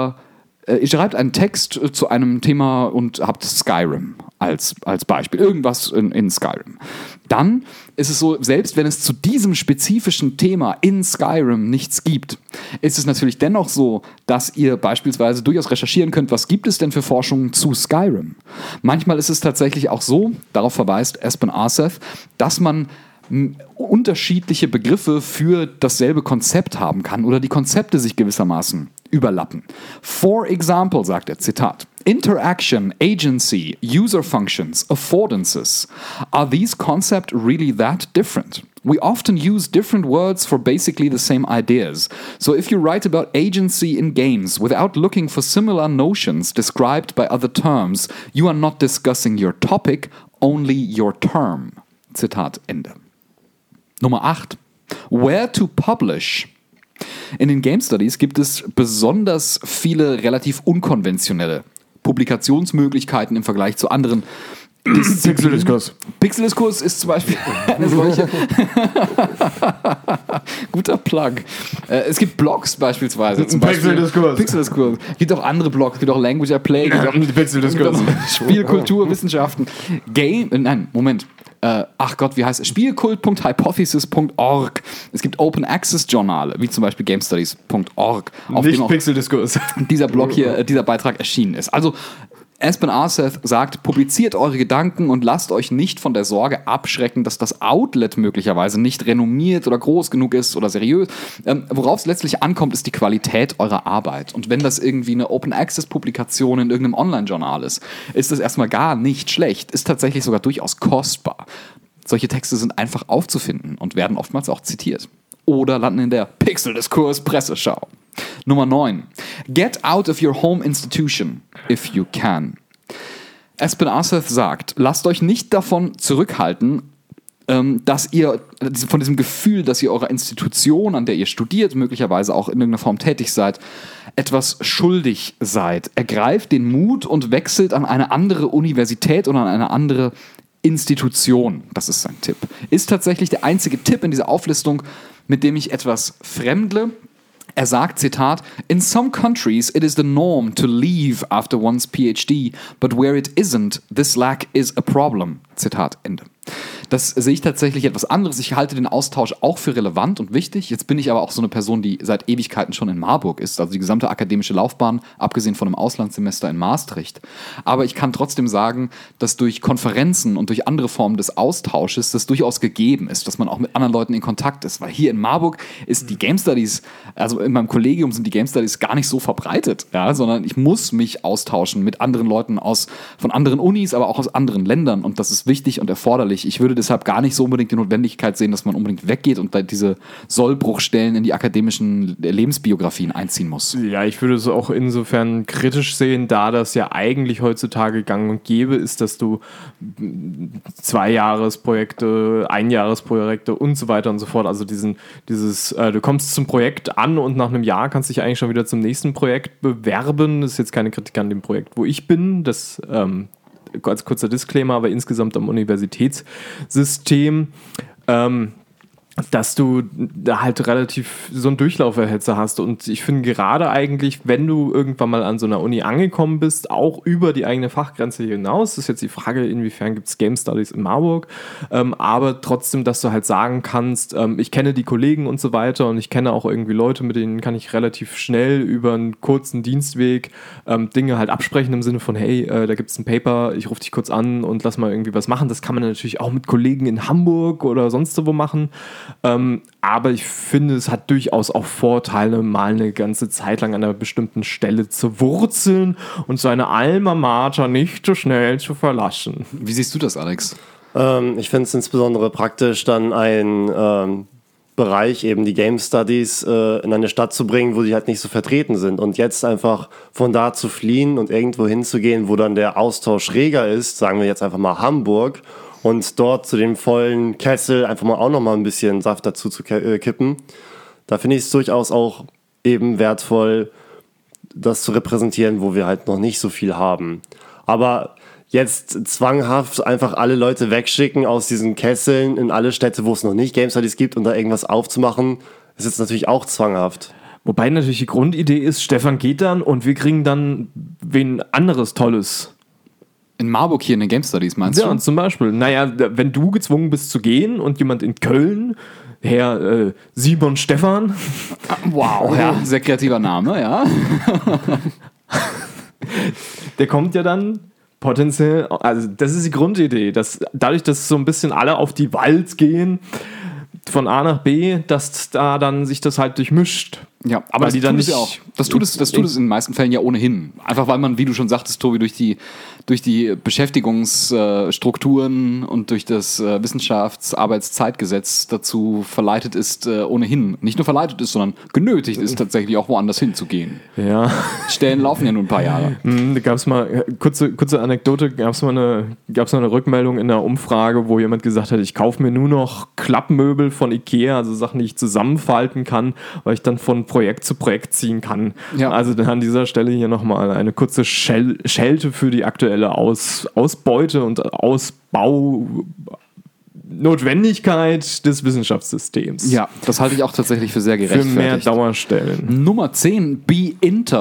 einen Text zu einem Thema und habt Skyrim als Beispiel, irgendwas in Skyrim. Dann ist es so, selbst wenn es zu diesem spezifischen Thema in Skyrim nichts gibt, ist es natürlich dennoch so, dass ihr beispielsweise durchaus recherchieren könnt, was gibt es denn für Forschungen zu Skyrim. Manchmal ist es tatsächlich auch so, darauf verweist Espen Aarseth, dass man unterschiedliche Begriffe für dasselbe Konzept haben kann oder die Konzepte sich gewissermaßen überlappen. For example, sagt er, Zitat, Interaction, Agency, User Functions, Affordances. Are these concepts really that different? We often use different words for basically the same ideas. So if you write about agency in games without looking for similar notions described by other terms, you are not discussing your topic, only your term. Zitat Ende. Nummer 8. Where to publish. In den Game Studies gibt es besonders viele relativ unkonventionelle Publikationsmöglichkeiten im Vergleich zu anderen Pixel-Diskurs. Pixel-Diskurs ist zum Beispiel eine solche. Guter Plug. Es gibt Blogs beispielsweise. Pixel-Diskurs. Pixel-Diskurs. Es gibt auch andere Blogs. Es gibt auch Language at Play. Pixel-Diskurs. Spielkultur, Wissenschaften. Ach Gott, wie heißt es? Spielkult.hypothesis.org. Es gibt Open Access Journale, wie zum Beispiel GameStudies.org. Nicht Pixel-Diskurs. Dieser Blog hier, dieser Beitrag erschienen ist. Also Espen Aarseth sagt, publiziert eure Gedanken und lasst euch nicht von der Sorge abschrecken, dass das Outlet möglicherweise nicht renommiert oder groß genug ist oder seriös. Worauf es letztlich ankommt, ist die Qualität eurer Arbeit. Und wenn das irgendwie eine Open-Access-Publikation in irgendeinem Online-Journal ist das erstmal gar nicht schlecht, ist tatsächlich sogar durchaus kostbar. Solche Texte sind einfach aufzufinden und werden oftmals auch zitiert. Oder landen in der Pixel-Diskurs-Presseschau. Nummer 9. Get out of your home institution, if you can. Espen Aarseth sagt, lasst euch nicht davon zurückhalten, dass ihr, von diesem Gefühl, dass ihr eurer Institution, an der ihr studiert, möglicherweise auch in irgendeiner Form tätig seid, etwas schuldig seid. Ergreift den Mut und wechselt an eine andere Universität oder an eine andere Institution. Das ist sein Tipp. Ist tatsächlich der einzige Tipp in dieser Auflistung, mit dem ich etwas fremdle. Er sagt, Zitat, In some countries it is the norm to leave after one's PhD, but where it isn't, this lack is a problem. Zitat Ende. Das sehe ich tatsächlich etwas anderes. Ich halte den Austausch auch für relevant und wichtig. Jetzt bin ich aber auch so eine Person, die seit Ewigkeiten schon in Marburg ist, also die gesamte akademische Laufbahn, abgesehen von einem Auslandssemester in Maastricht. Aber ich kann trotzdem sagen, dass durch Konferenzen und durch andere Formen des Austausches das durchaus gegeben ist, dass man auch mit anderen Leuten in Kontakt ist. Weil hier in Marburg ist die Game Studies, also in meinem Kollegium sind die Game Studies gar nicht so verbreitet, ja, sondern ich muss mich austauschen mit anderen Leuten von anderen Unis, aber auch aus anderen Ländern und das ist wichtig und erforderlich. Ich würde deshalb gar nicht so unbedingt die Notwendigkeit sehen, dass man unbedingt weggeht und da diese Sollbruchstellen in die akademischen Lebensbiografien einziehen muss. Ja, ich würde es auch insofern kritisch sehen, da das ja eigentlich heutzutage gang und gäbe ist, dass du 2-Jahresprojekte, 1-Jahresprojekte und so weiter und so fort, also du kommst zum Projekt an und nach einem Jahr kannst dich eigentlich schon wieder zum nächsten Projekt bewerben. Das ist jetzt keine Kritik an dem Projekt, wo ich bin, das als kurzer Disclaimer, aber insgesamt am Universitätssystem, dass du da halt relativ so einen Durchlauferhitzer hast. Und ich finde gerade eigentlich, wenn du irgendwann mal an so einer Uni angekommen bist, auch über die eigene Fachgrenze hinaus, ist jetzt die Frage, inwiefern gibt es Game Studies in Marburg, aber trotzdem, dass du halt sagen kannst, ich kenne die Kollegen und so weiter und ich kenne auch irgendwie Leute, mit denen kann ich relativ schnell über einen kurzen Dienstweg Dinge halt absprechen im Sinne von, hey, da gibt es ein Paper, ich rufe dich kurz an und lass mal irgendwie was machen. Das kann man natürlich auch mit Kollegen in Hamburg oder sonst wo machen. Aber ich finde, es hat durchaus auch Vorteile, mal eine ganze Zeit lang an einer bestimmten Stelle zu wurzeln und seine Alma Mater nicht so schnell zu verlassen. Wie siehst du das, Alex? Ich finde es insbesondere praktisch, dann einen Bereich, eben die Game Studies, in eine Stadt zu bringen, wo die halt nicht so vertreten sind. Und jetzt einfach von da zu fliehen und irgendwo hinzugehen, wo dann der Austausch reger ist, sagen wir jetzt einfach mal Hamburg, und dort zu dem vollen Kessel einfach mal auch noch mal ein bisschen Saft dazu zu kippen. Da finde ich es durchaus auch eben wertvoll, das zu repräsentieren, wo wir halt noch nicht so viel haben. Aber jetzt zwanghaft einfach alle Leute wegschicken aus diesen Kesseln in alle Städte, wo es noch nicht Game Studies gibt und da irgendwas aufzumachen, ist jetzt natürlich auch zwanghaft. Wobei natürlich die Grundidee ist, Stefan geht dann und wir kriegen dann wen anderes Tolles. In Marburg hier in den Game Studies, meinst du? Ja, zum Beispiel. Naja, wenn du gezwungen bist zu gehen und jemand in Köln, Herr Simon Stefan. Wow, ja, sehr kreativer Name, ja. Der kommt ja dann potenziell, also das ist die Grundidee, dass dadurch, dass so ein bisschen alle auf die Walz gehen, von A nach B, dass da dann sich das halt durchmischt. Ja, aber das die dann nicht. Das tut es in den meisten Fällen ja ohnehin. Einfach weil man, wie du schon sagtest, Tobi, durch die Beschäftigungsstrukturen und durch das Wissenschaftsarbeitszeitgesetz dazu verleitet ist, ohnehin. Nicht nur verleitet ist, sondern genötigt ist, tatsächlich auch woanders hinzugehen. Ja. Stellen laufen ja nur ein paar Jahre. Da gab es mal, kurze Anekdote, gab es mal eine Rückmeldung in einer Umfrage, wo jemand gesagt hat, ich kaufe mir nur noch Klappmöbel von Ikea, also Sachen, die ich zusammenfalten kann, weil ich dann von Projekt zu Projekt ziehen kann. Ja. Also dann an dieser Stelle hier nochmal eine kurze Schelte für die aktuelle Ausbeute und Ausbau-Notwendigkeit des Wissenschaftssystems. Ja, das halte ich auch tatsächlich für sehr gerechtfertigt. Für mehr Dauerstellen. Nummer 10, be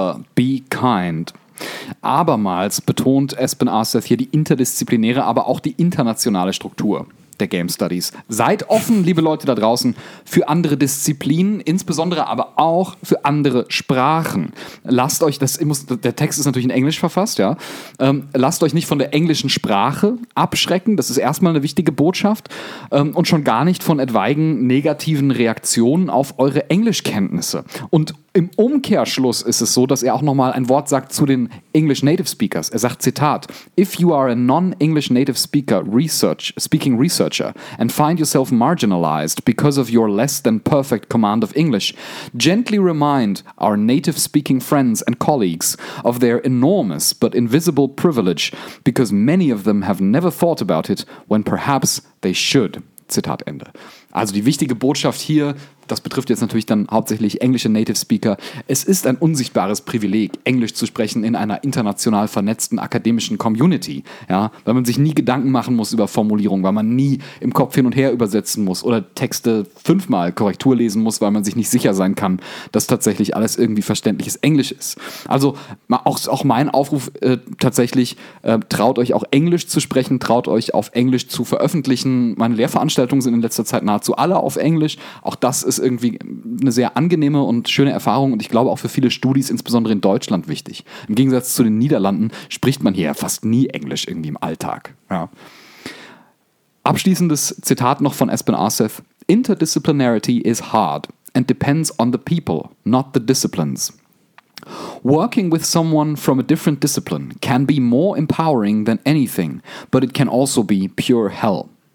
kind. Abermals betont Espen Aarseth hier die interdisziplinäre, aber auch die internationale Struktur der Game Studies. Seid offen, liebe Leute da draußen, für andere Disziplinen, insbesondere aber auch für andere Sprachen. Lasst euch, der Text ist natürlich in Englisch verfasst, ja. Lasst euch nicht von der englischen Sprache abschrecken, das ist erstmal eine wichtige Botschaft, und schon gar nicht von etwaigen negativen Reaktionen auf eure Englischkenntnisse. Und im Umkehrschluss ist es so, dass er auch nochmal ein Wort sagt zu den English Native Speakers. Er sagt, Zitat, "If you are a non-English native speaker speaking researcher and find yourself marginalized because of your less than perfect command of English, gently remind our native speaking friends and colleagues of their enormous but invisible privilege, because many of them have never thought about it when perhaps they should." Zitat Ende. Also die wichtige Botschaft hier, das betrifft jetzt natürlich dann hauptsächlich englische Native Speaker, es ist ein unsichtbares Privileg, Englisch zu sprechen in einer international vernetzten akademischen Community, ja, weil man sich nie Gedanken machen muss über Formulierungen, weil man nie im Kopf hin und her übersetzen muss oder Texte 5-mal Korrektur lesen muss, weil man sich nicht sicher sein kann, dass tatsächlich alles irgendwie verständliches Englisch ist. Also auch mein Aufruf tatsächlich, traut euch auch Englisch zu sprechen, traut euch auf Englisch zu veröffentlichen. Meine Lehrveranstaltungen sind in letzter Zeit nahezu alle auf Englisch. Auch das ist irgendwie eine sehr angenehme und schöne Erfahrung und ich glaube auch für viele Studis, insbesondere in Deutschland, wichtig. Im Gegensatz zu den Niederlanden spricht man hier ja fast nie Englisch irgendwie im Alltag. Ja. Abschließendes Zitat noch von Espen Aarseth. "Interdisciplinarity is hard and depends on the people, not the disciplines. Working with someone from a different discipline can be more empowering than anything, but it can also be pure hell.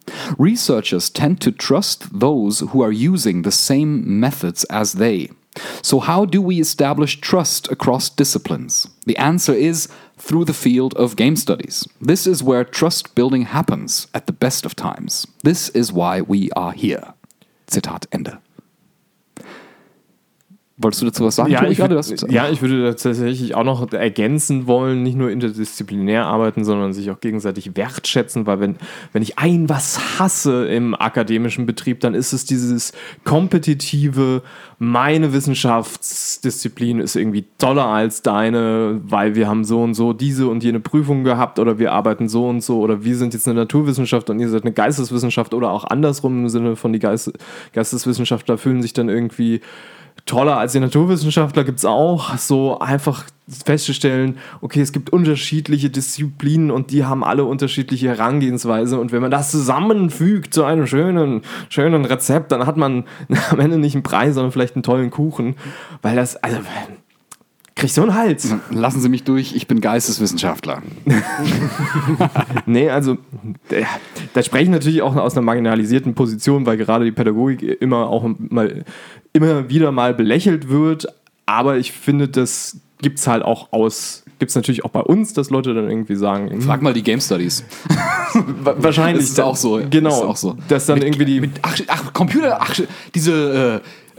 Researchers tend to trust those who are using the same methods as they. So how do we establish trust across disciplines? The answer is through the field of game studies. This is where trust building happens at the best of times. This is why we are here. Zitat Ende. Wolltest du dazu was sagen? Ja, ich würde tatsächlich auch noch ergänzen wollen, nicht nur interdisziplinär arbeiten, sondern sich auch gegenseitig wertschätzen, weil wenn ich was hasse im akademischen Betrieb, dann ist es dieses kompetitive, meine Wissenschaftsdisziplin ist irgendwie toller als deine, weil wir haben so und so diese und jene Prüfung gehabt oder wir arbeiten so und so oder wir sind jetzt eine Naturwissenschaft und ihr seid eine Geisteswissenschaft oder auch andersrum im Sinne von die Geisteswissenschaftler fühlen sich dann irgendwie toller als die Naturwissenschaftler, gibt es auch, so einfach festzustellen, okay, es gibt unterschiedliche Disziplinen und die haben alle unterschiedliche Herangehensweise und wenn man das zusammenfügt zu einem schönen Rezept, dann hat man am Ende nicht einen Preis, sondern vielleicht einen tollen Kuchen, weil das, also krieg ich so einen Hals. Lassen Sie mich durch, ich bin Geisteswissenschaftler. Nee, also da spreche ich natürlich auch aus einer marginalisierten Position, weil gerade die Pädagogik immer wieder mal belächelt wird, aber ich finde, das gibt's halt auch gibt's natürlich auch bei uns, dass Leute dann irgendwie sagen, frag mal die Game Studies. Wahrscheinlich. Das ist auch so. Genau. Das ist auch so. Dass dann irgendwie Computer, diese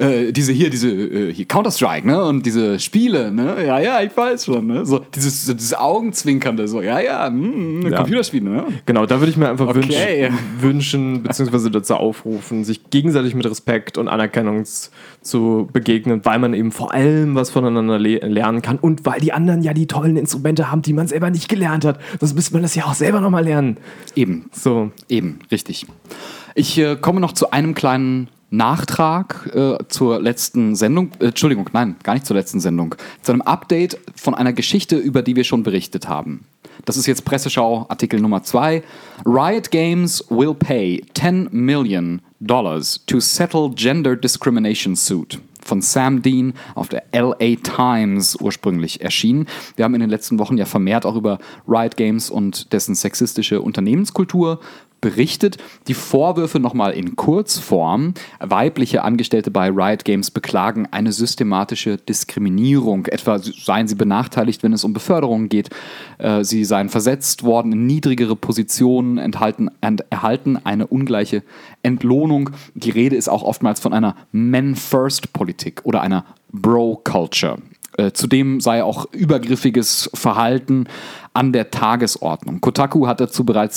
Counter-Strike, ne? Und diese Spiele, ne? Ja, ich weiß schon, ne? So dieses Augenzwinkernde, so, Computerspiele, ne? Genau, da würde ich mir einfach wünschen, beziehungsweise dazu aufrufen, sich gegenseitig mit Respekt und Anerkennung zu begegnen, weil man eben vor allem was voneinander lernen kann und weil die anderen ja die tollen Instrumente haben, die man selber nicht gelernt hat. Sonst müsste man das ja auch selber nochmal lernen. Eben, richtig. Ich komme noch zu einem kleinen Nachtrag zur letzten Sendung, Entschuldigung, nein, gar nicht zur letzten Sendung, zu einem Update von einer Geschichte, über die wir schon berichtet haben. Das ist jetzt Presseschau, Artikel Nummer 2. Riot Games will pay $10 million to settle gender discrimination suit. Von Sam Dean auf der LA Times ursprünglich erschienen. Wir haben in den letzten Wochen ja vermehrt auch über Riot Games und dessen sexistische Unternehmenskultur berichtet. Die Vorwürfe nochmal in Kurzform. Weibliche Angestellte bei Riot Games beklagen eine systematische Diskriminierung. Etwa seien sie benachteiligt, wenn es um Beförderungen geht. Sie seien versetzt worden in niedrigere Positionen, erhalten eine ungleiche Entlohnung. Die Rede ist auch oftmals von einer Men-First-Politik oder einer Bro-Culture. Zudem sei auch übergriffiges Verhalten an der Tagesordnung. Kotaku hat dazu bereits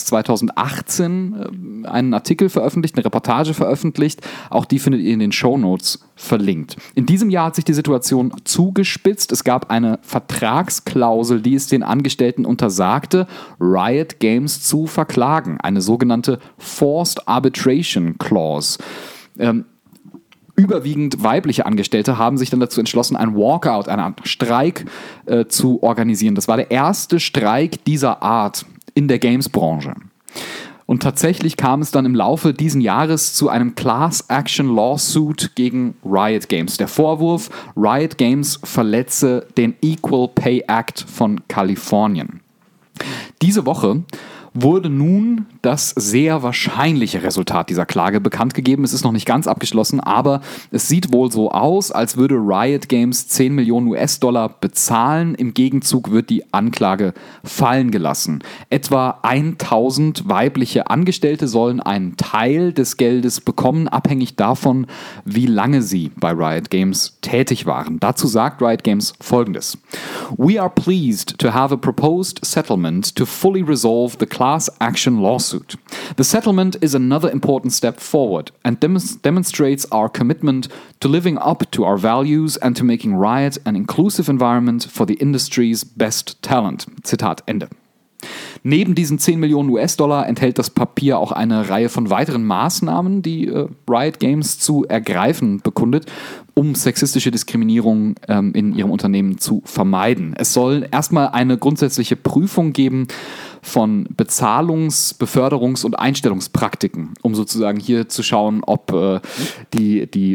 2018 einen Artikel veröffentlicht, eine Reportage veröffentlicht. Auch die findet ihr in den Shownotes verlinkt. In diesem Jahr hat sich die Situation zugespitzt. Es gab eine Vertragsklausel, die es den Angestellten untersagte, Riot Games zu verklagen. Eine sogenannte Forced Arbitration Clause. Überwiegend weibliche Angestellte haben sich dann dazu entschlossen, einen Walkout, einen Streik zu organisieren. Das war der erste Streik dieser Art in der Games-Branche. Und tatsächlich kam es dann im Laufe dieses Jahres zu einem Class-Action-Lawsuit gegen Riot Games. Der Vorwurf, Riot Games verletze den Equal Pay Act von Kalifornien. Diese Woche wurde nun das sehr wahrscheinliche Resultat dieser Klage bekannt gegeben. Es ist noch nicht ganz abgeschlossen, aber es sieht wohl so aus, als würde Riot Games 10 Millionen US-Dollar bezahlen. Im Gegenzug wird die Anklage fallen gelassen. Etwa 1000 weibliche Angestellte sollen einen Teil des Geldes bekommen, abhängig davon, wie lange sie bei Riot Games tätig waren. Dazu sagt Riot Games Folgendes: We are pleased to have a proposed settlement to fully resolve the class action lawsuit. The settlement is another important step forward and demonstrates our commitment to living up to our values and to making Riot an inclusive environment for the industry's best talent. Zitat Ende. Neben diesen 10 Millionen US-Dollar enthält das Papier auch eine Reihe von weiteren Maßnahmen, die Riot Games zu ergreifen bekundet, um sexistische Diskriminierung in ihrem Unternehmen zu vermeiden. Es soll erstmal eine grundsätzliche Prüfung geben von Bezahlungs-, Beförderungs- und Einstellungspraktiken, um sozusagen hier zu schauen, ob die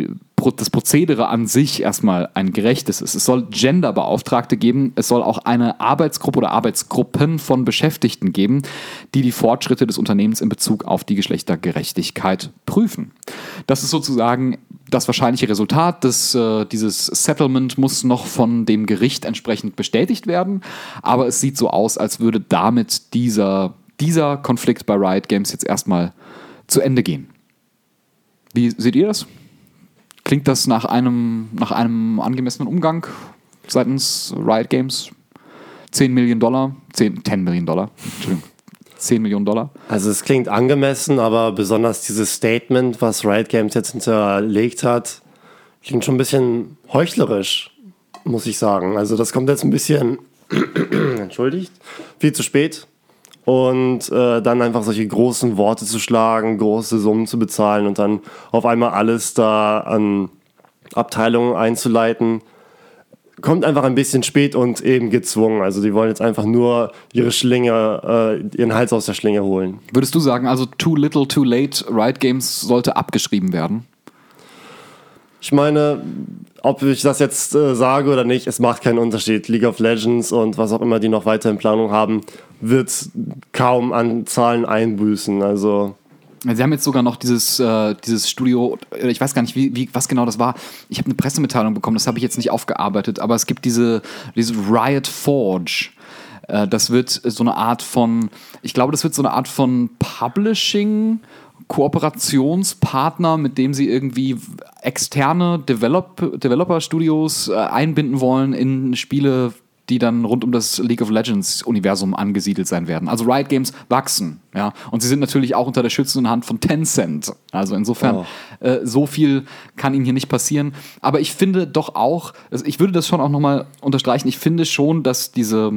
das Prozedere an sich erstmal ein gerechtes ist. Es soll Genderbeauftragte geben, es soll auch eine Arbeitsgruppe oder Arbeitsgruppen von Beschäftigten geben, die die Fortschritte des Unternehmens in Bezug auf die Geschlechtergerechtigkeit prüfen. Das ist sozusagen das wahrscheinliche Resultat. Dieses Settlement muss noch von dem Gericht entsprechend bestätigt werden, aber es sieht so aus, als würde damit dieser Konflikt bei Riot Games jetzt erstmal zu Ende gehen. Wie seht ihr das? Klingt das nach einem angemessenen Umgang seitens Riot Games? $10 Millionen? 10 Millionen Dollar. Entschuldigung. $10 Millionen. Also es klingt angemessen, aber besonders dieses Statement, was Riot Games jetzt hinterlegt hat, klingt schon ein bisschen heuchlerisch, muss ich sagen. Also das kommt jetzt ein bisschen, entschuldigt, viel zu spät. Und dann einfach solche großen Worte zu schlagen, große Summen zu bezahlen und dann auf einmal alles da an Abteilungen einzuleiten, kommt einfach ein bisschen spät und eben gezwungen. Also die wollen jetzt einfach nur ihren Hals aus der Schlinge holen. Würdest du sagen, also too little, too late, Riot Games sollte abgeschrieben werden? Ich meine, ob ich das jetzt sage oder nicht, es macht keinen Unterschied. League of Legends und was auch immer die noch weiter in Planung haben, wird kaum an Zahlen einbüßen. Also Sie haben jetzt sogar noch dieses Studio, ich weiß gar nicht, was genau das war. Ich habe eine Pressemitteilung bekommen, das habe ich jetzt nicht aufgearbeitet, aber es gibt diese Riot Forge. Das wird so eine Art von, ich glaube, das wird so eine Art von Publishing, Kooperationspartner, mit dem sie irgendwie externe Developer-Studios einbinden wollen in Spiele, die dann rund um das League of Legends-Universum angesiedelt sein werden. Also Riot Games wachsen, ja. Und sie sind natürlich auch unter der schützenden Hand von Tencent. Also insofern, so viel kann ihnen hier nicht passieren. Aber ich finde doch auch, also ich würde das schon auch nochmal unterstreichen, ich finde schon, dass diese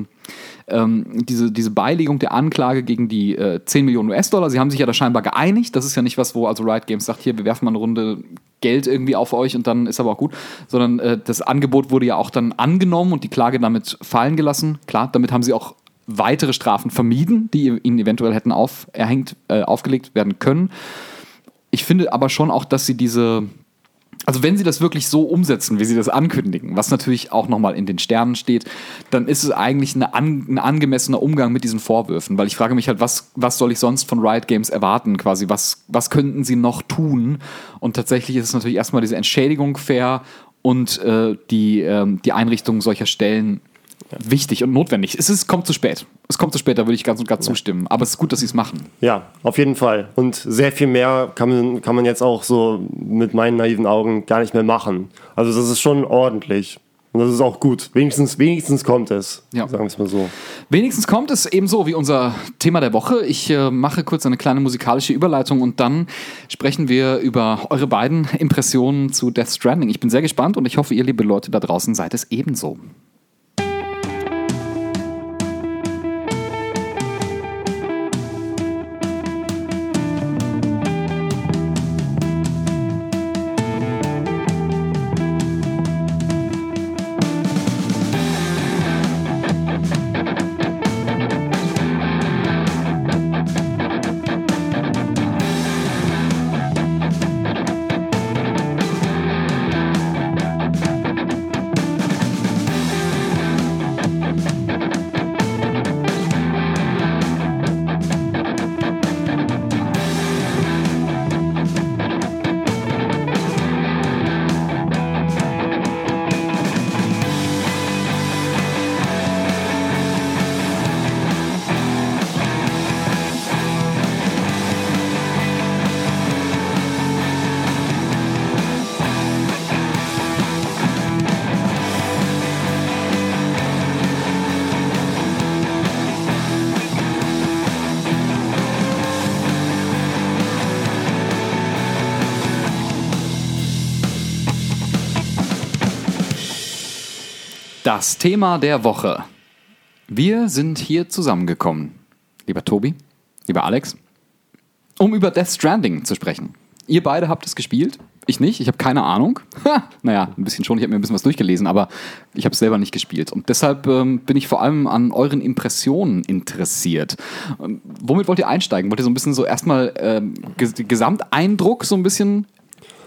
Beilegung der Anklage gegen die 10 Millionen US-Dollar, sie haben sich ja da scheinbar geeinigt, das ist ja nicht was, wo also Riot Games sagt, hier, wir werfen mal eine Runde Geld irgendwie auf euch und dann ist aber auch gut, sondern das Angebot wurde ja auch dann angenommen und die Klage damit fallen gelassen. Klar, damit haben sie auch weitere Strafen vermieden, die ihnen eventuell hätten aufgelegt werden können. Ich finde aber schon auch, dass sie also wenn sie das wirklich so umsetzen, wie sie das ankündigen, was natürlich auch nochmal in den Sternen steht, dann ist es eigentlich ein angemessener Umgang mit diesen Vorwürfen, weil ich frage mich halt, was soll ich sonst von Riot Games erwarten quasi, was könnten sie noch tun? Und tatsächlich ist es natürlich erstmal diese Entschädigung fair und die Einrichtung solcher Stellen wichtig und notwendig. Es kommt zu spät. Es kommt zu spät, da würde ich ganz und gar zustimmen. Aber es ist gut, dass sie es machen. Ja, auf jeden Fall. Und sehr viel mehr kann man jetzt auch so mit meinen naiven Augen gar nicht mehr machen. Also das ist schon ordentlich. Und das ist auch gut. Wenigstens kommt es. Ja. Sagen wir es mal so. Wenigstens kommt es ebenso wie unser Thema der Woche. Ich mache kurz eine kleine musikalische Überleitung und dann sprechen wir über eure beiden Impressionen zu Death Stranding. Ich bin sehr gespannt und ich hoffe, ihr, liebe Leute da draußen, seid es ebenso. Das Thema der Woche. Wir sind hier zusammengekommen, lieber Tobi, lieber Alex, um über Death Stranding zu sprechen. Ihr beide habt es gespielt, ich nicht, ich habe keine Ahnung. Naja, ein bisschen schon, ich habe mir ein bisschen was durchgelesen, aber ich habe es selber nicht gespielt. Und deshalb bin ich vor allem an euren Impressionen interessiert. Womit wollt ihr einsteigen? Wollt ihr so ein bisschen so erstmal Gesamteindruck so ein bisschen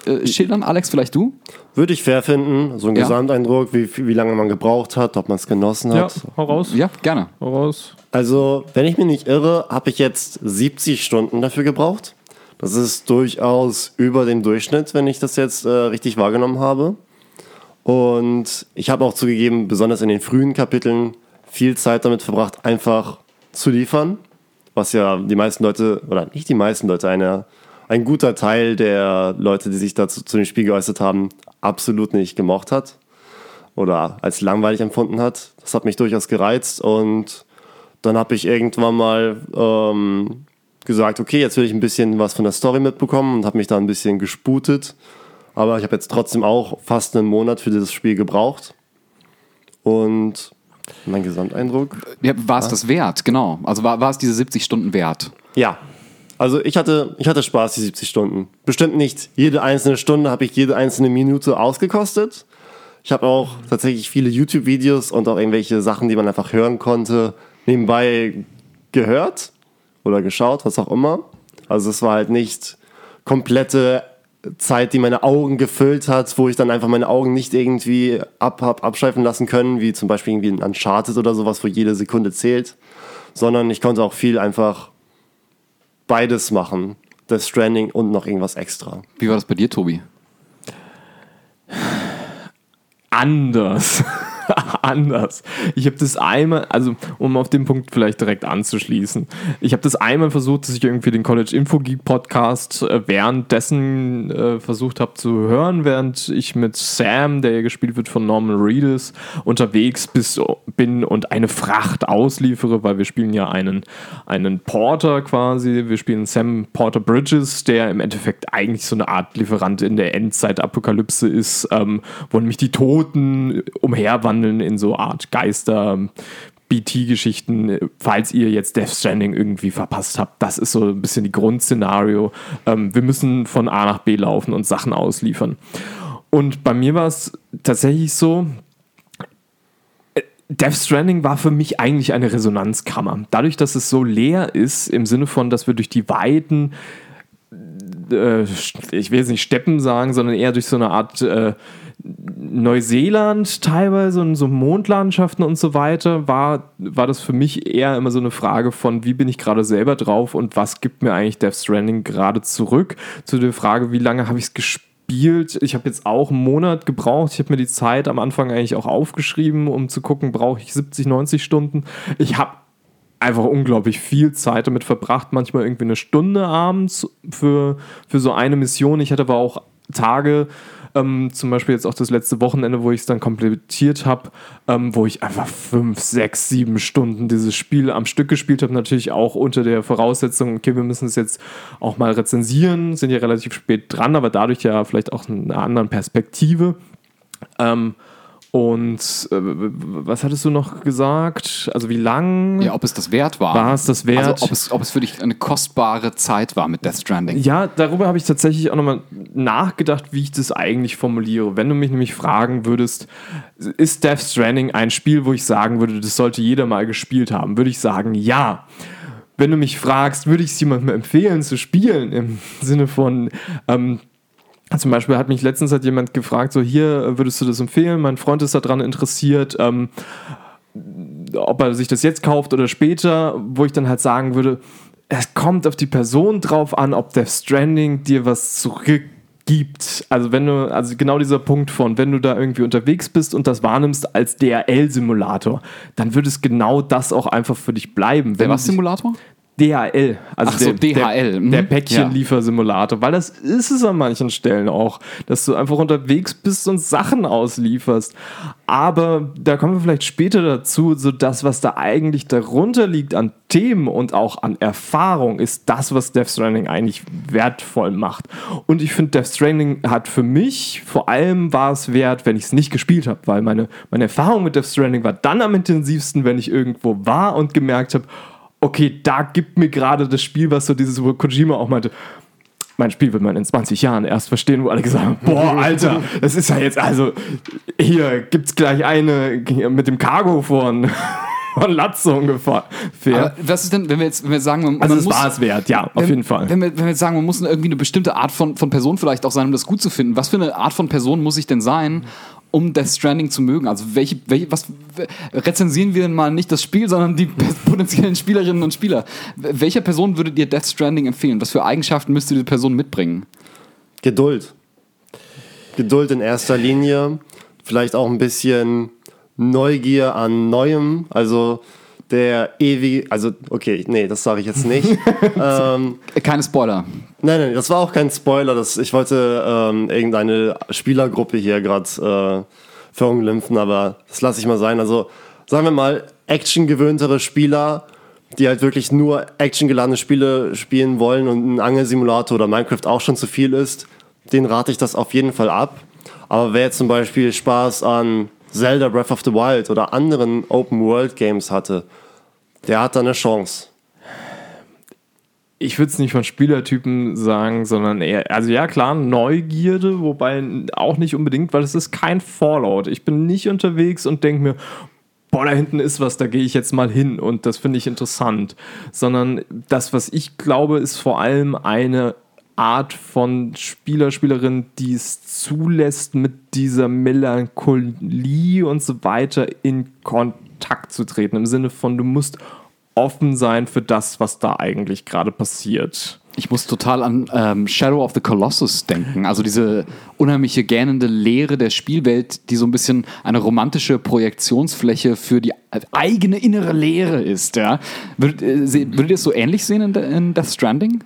schildern, Alex, vielleicht du? Würde ich fair finden, so ein Gesamteindruck, wie lange man gebraucht hat, ob man es genossen hat. Ja, hau raus. Ja, gerne. Hau raus. Also, wenn ich mich nicht irre, habe ich jetzt 70 Stunden dafür gebraucht. Das ist durchaus über dem Durchschnitt, wenn ich das jetzt richtig wahrgenommen habe. Und ich habe auch zugegeben, besonders in den frühen Kapiteln, viel Zeit damit verbracht, einfach zu liefern. Was ja die meisten Leute, oder nicht die meisten Leute, ein guter Teil der Leute, die sich dazu zu dem Spiel geäußert haben, absolut nicht gemocht hat. Oder als langweilig empfunden hat. Das hat mich durchaus gereizt. Und dann habe ich irgendwann mal gesagt, okay, jetzt will ich ein bisschen was von der Story mitbekommen und habe mich da ein bisschen gesputet. Aber ich habe jetzt trotzdem auch fast einen Monat für dieses Spiel gebraucht. Und mein Gesamteindruck? Ja, war es das wert, genau. Also war es diese 70 Stunden wert? Ja. Also ich hatte Spaß, die 70 Stunden. Bestimmt nicht jede einzelne Stunde habe ich jede einzelne Minute ausgekostet. Ich habe auch tatsächlich viele YouTube-Videos und auch irgendwelche Sachen, die man einfach hören konnte, nebenbei gehört oder geschaut, was auch immer. Also es war halt nicht komplette Zeit, die meine Augen gefüllt hat, wo ich dann einfach meine Augen nicht irgendwie abschweifen lassen können, wie zum Beispiel irgendwie ein Uncharted oder sowas, wo jede Sekunde zählt, sondern ich konnte auch viel einfach beides machen. Death Stranding und noch irgendwas extra. Wie war das bei dir, Tobi? Anders. Ich habe das einmal, also um auf den Punkt vielleicht direkt anzuschließen, ich habe das einmal versucht, dass ich irgendwie den College Info Geek Podcast währenddessen versucht habe zu hören, während ich mit Sam, der ja gespielt wird von Norman Reedus, unterwegs bin und eine Fracht ausliefere, weil wir spielen ja einen Porter quasi, wir spielen Sam Porter Bridges, der im Endeffekt eigentlich so eine Art Lieferant in der Endzeit-Apokalypse ist, wo nämlich die Toten umherwandern in so Art Geister-BT-Geschichten, falls ihr jetzt Death Stranding irgendwie verpasst habt. Das ist so ein bisschen die Grundszenario. Wir müssen von A nach B laufen und Sachen ausliefern. Und bei mir war es tatsächlich so, Death Stranding war für mich eigentlich eine Resonanzkammer. Dadurch, dass es so leer ist, im Sinne von, dass wir durch die Weiten ich will jetzt nicht Steppen sagen, sondern eher durch so eine Art Neuseeland teilweise und so Mondlandschaften und so weiter, war das für mich eher immer so eine Frage von, wie bin ich gerade selber drauf und was gibt mir eigentlich Death Stranding gerade zurück? Zu der Frage, wie lange habe ich es gespielt? Ich habe jetzt auch einen Monat gebraucht. Ich habe mir die Zeit am Anfang eigentlich auch aufgeschrieben, um zu gucken, brauche ich 70, 90 Stunden? Ich habe einfach unglaublich viel Zeit damit verbracht, manchmal irgendwie eine Stunde abends für so eine Mission. Ich hatte aber auch Tage, zum Beispiel jetzt auch das letzte Wochenende, wo ich es dann komplettiert habe, wo ich einfach 5, 6, 7 Stunden dieses Spiel am Stück gespielt habe, natürlich auch unter der Voraussetzung, okay, wir müssen es jetzt auch mal rezensieren, sind ja relativ spät dran, aber dadurch ja vielleicht auch eine andere Perspektive. Und was hattest du noch gesagt? Also wie lang? Ja, ob es das wert war. War es das wert? Also ob es für dich eine kostbare Zeit war mit Death Stranding. Ja, darüber habe ich tatsächlich auch nochmal nachgedacht, wie ich das eigentlich formuliere. Wenn du mich nämlich fragen würdest, ist Death Stranding ein Spiel, wo ich sagen würde, das sollte jeder mal gespielt haben, würde ich sagen, ja. Wenn du mich fragst, würde ich es jemandem empfehlen zu spielen, im Sinne von zum Beispiel hat mich letztens jemand gefragt, so hier, würdest du das empfehlen? Mein Freund ist daran interessiert, ob er sich das jetzt kauft oder später, wo ich dann halt sagen würde, es kommt auf die Person drauf an, ob Death Stranding dir was zurückgibt. Also genau dieser Punkt von, wenn du da irgendwie unterwegs bist und das wahrnimmst als DHL-Simulator, dann würde es genau das auch einfach für dich bleiben. Der was Simulator? DHL, also DHL. Der Päckchenliefersimulator, weil das ist es an manchen Stellen auch, dass du einfach unterwegs bist und Sachen auslieferst. Aber da kommen wir vielleicht später dazu, so das, was da eigentlich darunter liegt an Themen und auch an Erfahrung, ist das, was Death Stranding eigentlich wertvoll macht. Und ich finde, Death Stranding hat für mich, vor allem war es wert, wenn ich es nicht gespielt habe, weil meine Erfahrung mit Death Stranding war dann am intensivsten, wenn ich irgendwo war und gemerkt habe, okay, da gibt mir gerade das Spiel, was so dieses, wo Kojima auch meinte, mein Spiel wird man in 20 Jahren erst verstehen, wo alle gesagt haben, boah, Alter, das ist ja jetzt, also, hier gibt's gleich eine mit dem Cargo von von Latz so ungefähr. Aber was ist denn, wenn wir jetzt sagen, Also es war es wert, ja, auf jeden Fall. Wenn wir jetzt sagen, man muss irgendwie eine bestimmte Art von Person vielleicht auch sein, um das gut zu finden. Was für eine Art von Person muss ich denn sein, um Death Stranding zu mögen? Also was rezensieren wir denn mal nicht das Spiel, sondern die potenziellen Spielerinnen und Spieler? Welcher Person würdet ihr Death Stranding empfehlen? Was für Eigenschaften müsste die Person mitbringen? Geduld. Geduld in erster Linie. Vielleicht auch ein bisschen Neugier an Neuem. Also okay, nee, das sage ich jetzt nicht. Keine Spoiler. Nein, das war auch kein Spoiler. Ich wollte irgendeine Spielergruppe hier gerade verunglimpfen, aber das lasse ich mal sein. Also sagen wir mal, actiongewöhntere Spieler, die halt wirklich nur actiongeladene Spiele spielen wollen und ein Angelsimulator oder Minecraft auch schon zu viel ist, denen rate ich das auf jeden Fall ab. Aber wer jetzt zum Beispiel Spaß an Zelda Breath of the Wild oder anderen Open-World-Games hatte, der hat da eine Chance. Ich würde es nicht von Spielertypen sagen, sondern eher, also ja klar, Neugierde, wobei auch nicht unbedingt, weil es ist kein Fallout. Ich bin nicht unterwegs und denke mir, boah, da hinten ist was, da gehe ich jetzt mal hin und das finde ich interessant. Sondern das, was ich glaube, ist vor allem eine Art von Spieler, Spielerin, die es zulässt, mit dieser Melancholie und so weiter in Kontakt zu treten. Im Sinne von, du musst offen sein für das, was da eigentlich gerade passiert. Ich muss total an Shadow of the Colossus denken. Also diese unheimliche gähnende Leere der Spielwelt, die so ein bisschen eine romantische Projektionsfläche für die eigene innere Leere ist. Ja? Würdet ihr es so ähnlich sehen in Death Stranding?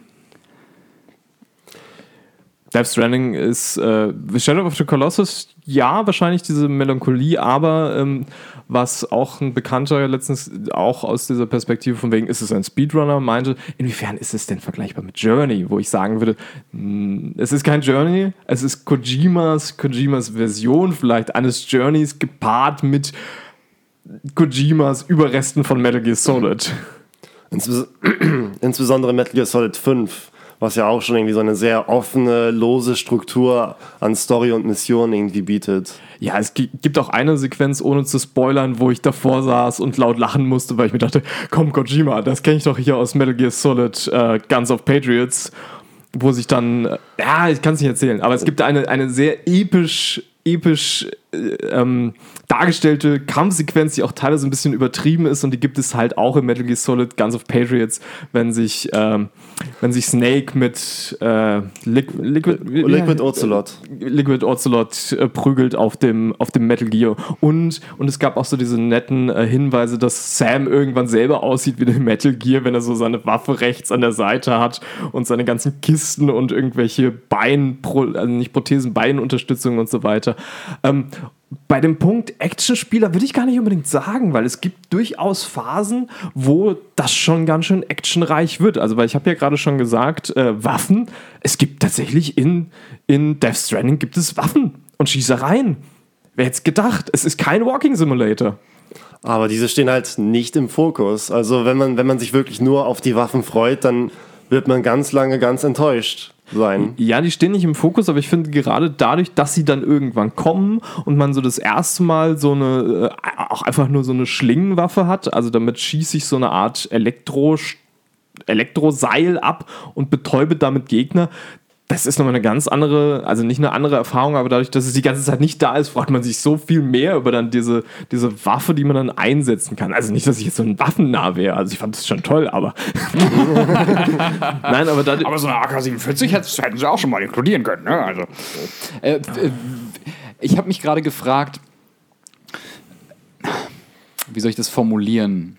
Death Stranding ist Shadow of the Colossus, ja, wahrscheinlich diese Melancholie, aber was auch ein Bekannter letztens auch aus dieser Perspektive von wegen, ist es ein Speedrunner, meinte, inwiefern ist es denn vergleichbar mit Journey, wo ich sagen würde, es ist kein Journey, es ist Kojimas Version vielleicht eines Journeys gepaart mit Kojimas Überresten von Metal Gear Solid. Insbesondere Metal Gear Solid 5, was ja auch schon irgendwie so eine sehr offene, lose Struktur an Story und Mission irgendwie bietet. Ja, es gibt auch eine Sequenz, ohne zu spoilern, wo ich davor saß und laut lachen musste, weil ich mir dachte, komm Kojima, das kenne ich doch hier aus Metal Gear Solid Guns of Patriots, wo sich dann, ich kann es nicht erzählen, aber es gibt eine sehr episch dargestellte Kampfsequenz, die auch teilweise ein bisschen übertrieben ist, und die gibt es halt auch in Metal Gear Solid Guns of Patriots, wenn sich Snake mit Liquid Ocelot prügelt auf dem Metal Gear, und es gab auch so diese netten Hinweise, dass Sam irgendwann selber aussieht wie ein Metal Gear, wenn er so seine Waffe rechts an der Seite hat und seine ganzen Kisten und irgendwelche Beinunterstützungen und so weiter. Bei dem Punkt Actionspieler würde ich gar nicht unbedingt sagen, weil es gibt durchaus Phasen, wo das schon ganz schön actionreich wird. Also, weil ich habe ja gerade schon gesagt, Waffen, es gibt tatsächlich in Death Stranding gibt es Waffen und Schießereien. Wer hätte es gedacht? Es ist kein Walking Simulator. Aber diese stehen halt nicht im Fokus. Also wenn man sich wirklich nur auf die Waffen freut, dann wird man ganz lange ganz enttäuscht sein. Ja, die stehen nicht im Fokus, aber ich finde gerade dadurch, dass sie dann irgendwann kommen und man so das erste Mal so eine, auch einfach nur so eine Schlingenwaffe hat, also damit schieße ich so eine Art Elektroseil ab und betäube damit Gegner. Das ist nochmal eine ganz andere, also nicht eine andere Erfahrung, aber dadurch, dass es die ganze Zeit nicht da ist, freut man sich so viel mehr über dann diese Waffe, die man dann einsetzen kann. Also nicht, dass ich jetzt so ein Waffennah wäre, also ich fand das schon toll, aber nein, aber aber so eine AK-47 hätten sie auch schon mal inkludieren können, ne? Also ich habe mich gerade gefragt, wie soll ich das formulieren?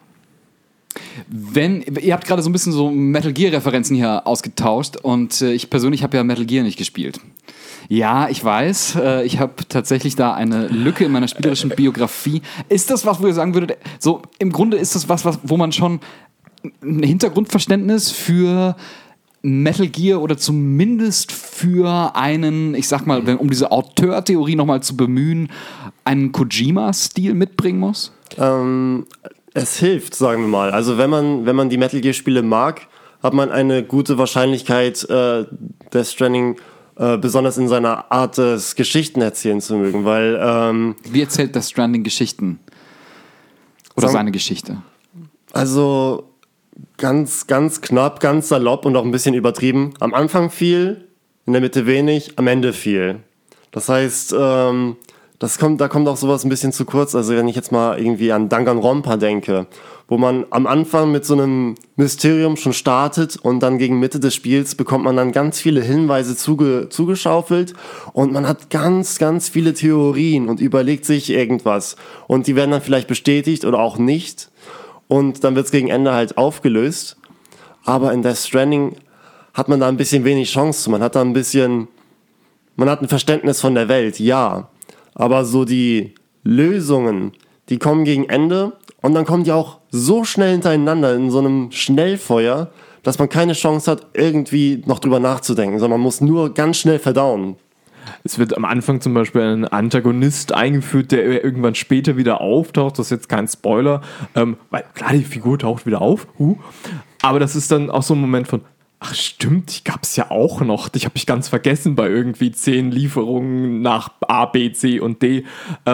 Ihr habt gerade so ein bisschen so Metal Gear-Referenzen hier ausgetauscht, und ich persönlich habe ja Metal Gear nicht gespielt. Ja, ich weiß, ich habe tatsächlich da eine Lücke in meiner spielerischen Biografie. Ist das was, wo ihr sagen würdet, so im Grunde ist das was, wo man schon ein Hintergrundverständnis für Metal Gear oder zumindest für einen, ich sag mal, um diese Auteurtheorie nochmal zu bemühen, einen Kojima-Stil mitbringen muss? Es hilft, sagen wir mal. Also wenn man die Metal Gear Spiele mag, hat man eine gute Wahrscheinlichkeit, Death Stranding besonders in seiner Art des Geschichten erzählen zu mögen, weil wie erzählt Death Stranding Geschichten? Oder seine Geschichte? Also ganz, ganz knapp, ganz salopp und auch ein bisschen übertrieben. Am Anfang viel, in der Mitte wenig, am Ende viel. Das heißt, da kommt auch sowas ein bisschen zu kurz. Also wenn ich jetzt mal irgendwie an Danganronpa denke, wo man am Anfang mit so einem Mysterium schon startet und dann gegen Mitte des Spiels bekommt man dann ganz viele Hinweise zugeschaufelt und man hat ganz, ganz viele Theorien und überlegt sich irgendwas. Und die werden dann vielleicht bestätigt oder auch nicht. Und dann wird es gegen Ende halt aufgelöst. Aber in Death Stranding hat man da ein bisschen wenig Chance. Man hat ein Verständnis von der Welt, ja. Aber so die Lösungen, die kommen gegen Ende und dann kommen die auch so schnell hintereinander in so einem Schnellfeuer, dass man keine Chance hat, irgendwie noch drüber nachzudenken, sondern man muss nur ganz schnell verdauen. Es wird am Anfang zum Beispiel ein Antagonist eingeführt, der irgendwann später wieder auftaucht. Das ist jetzt kein Spoiler, weil klar, die Figur taucht wieder auf. Aber das ist dann auch so ein Moment von, ach stimmt, die gab es ja auch noch. Ich habe mich ganz vergessen bei irgendwie 10 Lieferungen nach A, B, C und D.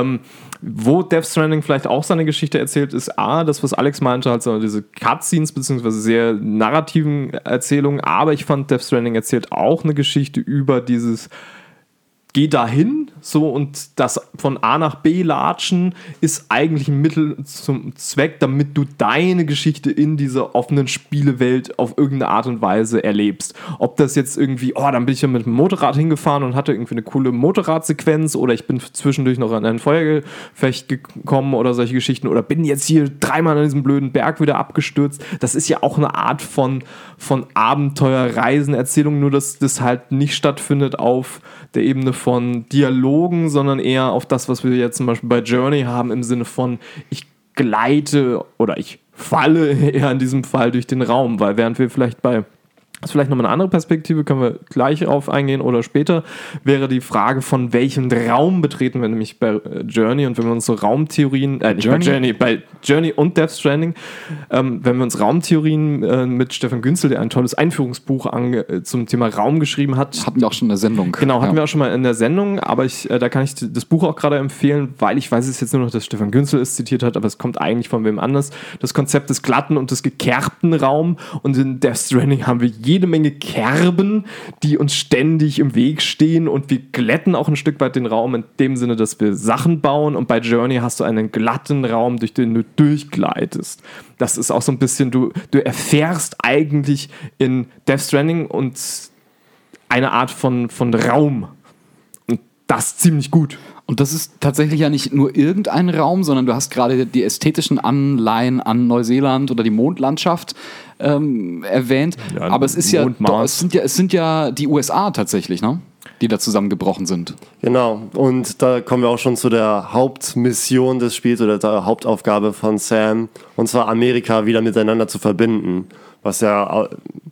Wo Death Stranding vielleicht auch seine Geschichte erzählt, ist das, was Alex meinte, halt so diese Cutscenes beziehungsweise sehr narrativen Erzählungen. Aber ich fand, Death Stranding erzählt auch eine Geschichte über dieses Geh dahin, so, und das von A nach B latschen ist eigentlich ein Mittel zum Zweck, damit du deine Geschichte in dieser offenen Spielewelt auf irgendeine Art und Weise erlebst. Ob das jetzt irgendwie, dann bin ich ja mit dem Motorrad hingefahren und hatte irgendwie eine coole Motorradsequenz oder ich bin zwischendurch noch an ein Feuergefecht gekommen oder solche Geschichten oder bin jetzt hier 3-mal an diesem blöden Berg wieder abgestürzt. Das ist ja auch eine Art von Abenteuerreisen, Erzählung, nur dass das halt nicht stattfindet auf der Ebene von Dialogen, sondern eher auf das, was wir jetzt zum Beispiel bei Journey haben, im Sinne von, ich gleite oder ich falle eher in diesem Fall durch den Raum, weil während wir vielleicht das ist vielleicht nochmal eine andere Perspektive, können wir gleich auf eingehen oder später, wäre die Frage, von welchem Raum betreten wir nämlich bei Journey, und wenn wir uns so Raumtheorien, bei Journey und Death Stranding, wenn wir uns Raumtheorien mit Stefan Günzel, der ein tolles Einführungsbuch zum Thema Raum geschrieben hat. Hatten wir auch schon in der Sendung. Genau, hatten wir auch schon mal in der Sendung, aber da kann ich das Buch auch gerade empfehlen, weil ich weiß es jetzt nur noch, dass Stefan Günzel es zitiert hat, aber es kommt eigentlich von wem anders. Das Konzept des glatten und des gekerbten Raum, und in Death Stranding haben wir jede Menge Kerben, die uns ständig im Weg stehen, und wir glätten auch ein Stück weit den Raum in dem Sinne, dass wir Sachen bauen, und bei Journey hast du einen glatten Raum, durch den du durchgleitest. Das ist auch so ein bisschen, du erfährst eigentlich in Death Stranding und eine Art von Raum, und das ziemlich gut. Und das ist tatsächlich ja nicht nur irgendein Raum, sondern du hast gerade die ästhetischen Anleihen an Neuseeland oder die Mondlandschaft erwähnt. Ja, aber es ist es sind ja die USA tatsächlich, ne? Die da zusammengebrochen sind. Genau, und da kommen wir auch schon zu der Hauptmission des Spiels oder der Hauptaufgabe von Sam, und zwar Amerika wieder miteinander zu verbinden, was ja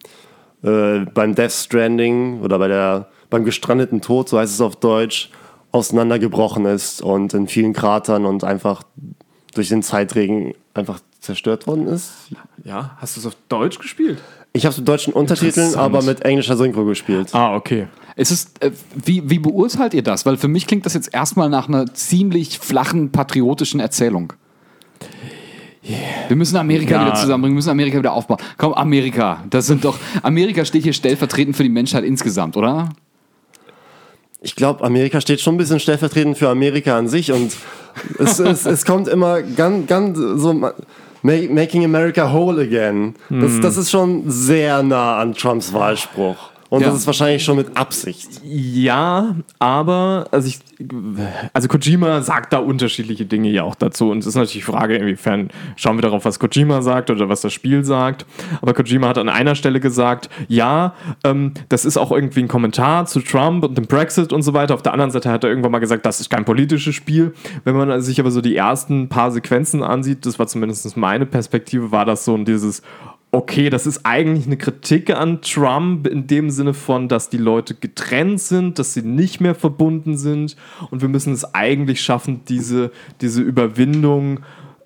beim Death Stranding oder beim gestrandeten Tod, so heißt es auf Deutsch, auseinandergebrochen ist und in vielen Kratern und einfach durch den Zeitregen einfach zerstört worden ist. Ja, hast du es auf Deutsch gespielt? Ich habe es mit deutschen Untertiteln, aber mit englischer Synchro gespielt. Okay. Wie beurteilt ihr das? Weil für mich klingt das jetzt erstmal nach einer ziemlich flachen, patriotischen Erzählung. Yeah. Wir müssen Amerika wieder zusammenbringen, wir müssen Amerika wieder aufbauen. Komm, Amerika steht hier stellvertretend für die Menschheit insgesamt, oder? Ich glaube, Amerika steht schon ein bisschen stellvertretend für Amerika an sich, und es kommt immer ganz so Making America Whole Again. Das ist schon sehr nah an Trumps Wahlspruch. Und das ist wahrscheinlich schon mit Absicht. Ja, aber also Kojima sagt da unterschiedliche Dinge ja auch dazu. Und es ist natürlich die Frage, inwiefern schauen wir darauf, was Kojima sagt oder was das Spiel sagt. Aber Kojima hat an einer Stelle gesagt, das ist auch irgendwie ein Kommentar zu Trump und dem Brexit und so weiter. Auf der anderen Seite hat er irgendwann mal gesagt, das ist kein politisches Spiel. Wenn man sich aber so die ersten paar Sequenzen ansieht, das war zumindest meine Perspektive, war das so dieses: Okay, das ist eigentlich eine Kritik an Trump in dem Sinne von, dass die Leute getrennt sind, dass sie nicht mehr verbunden sind, und wir müssen es eigentlich schaffen, diese Überwindung,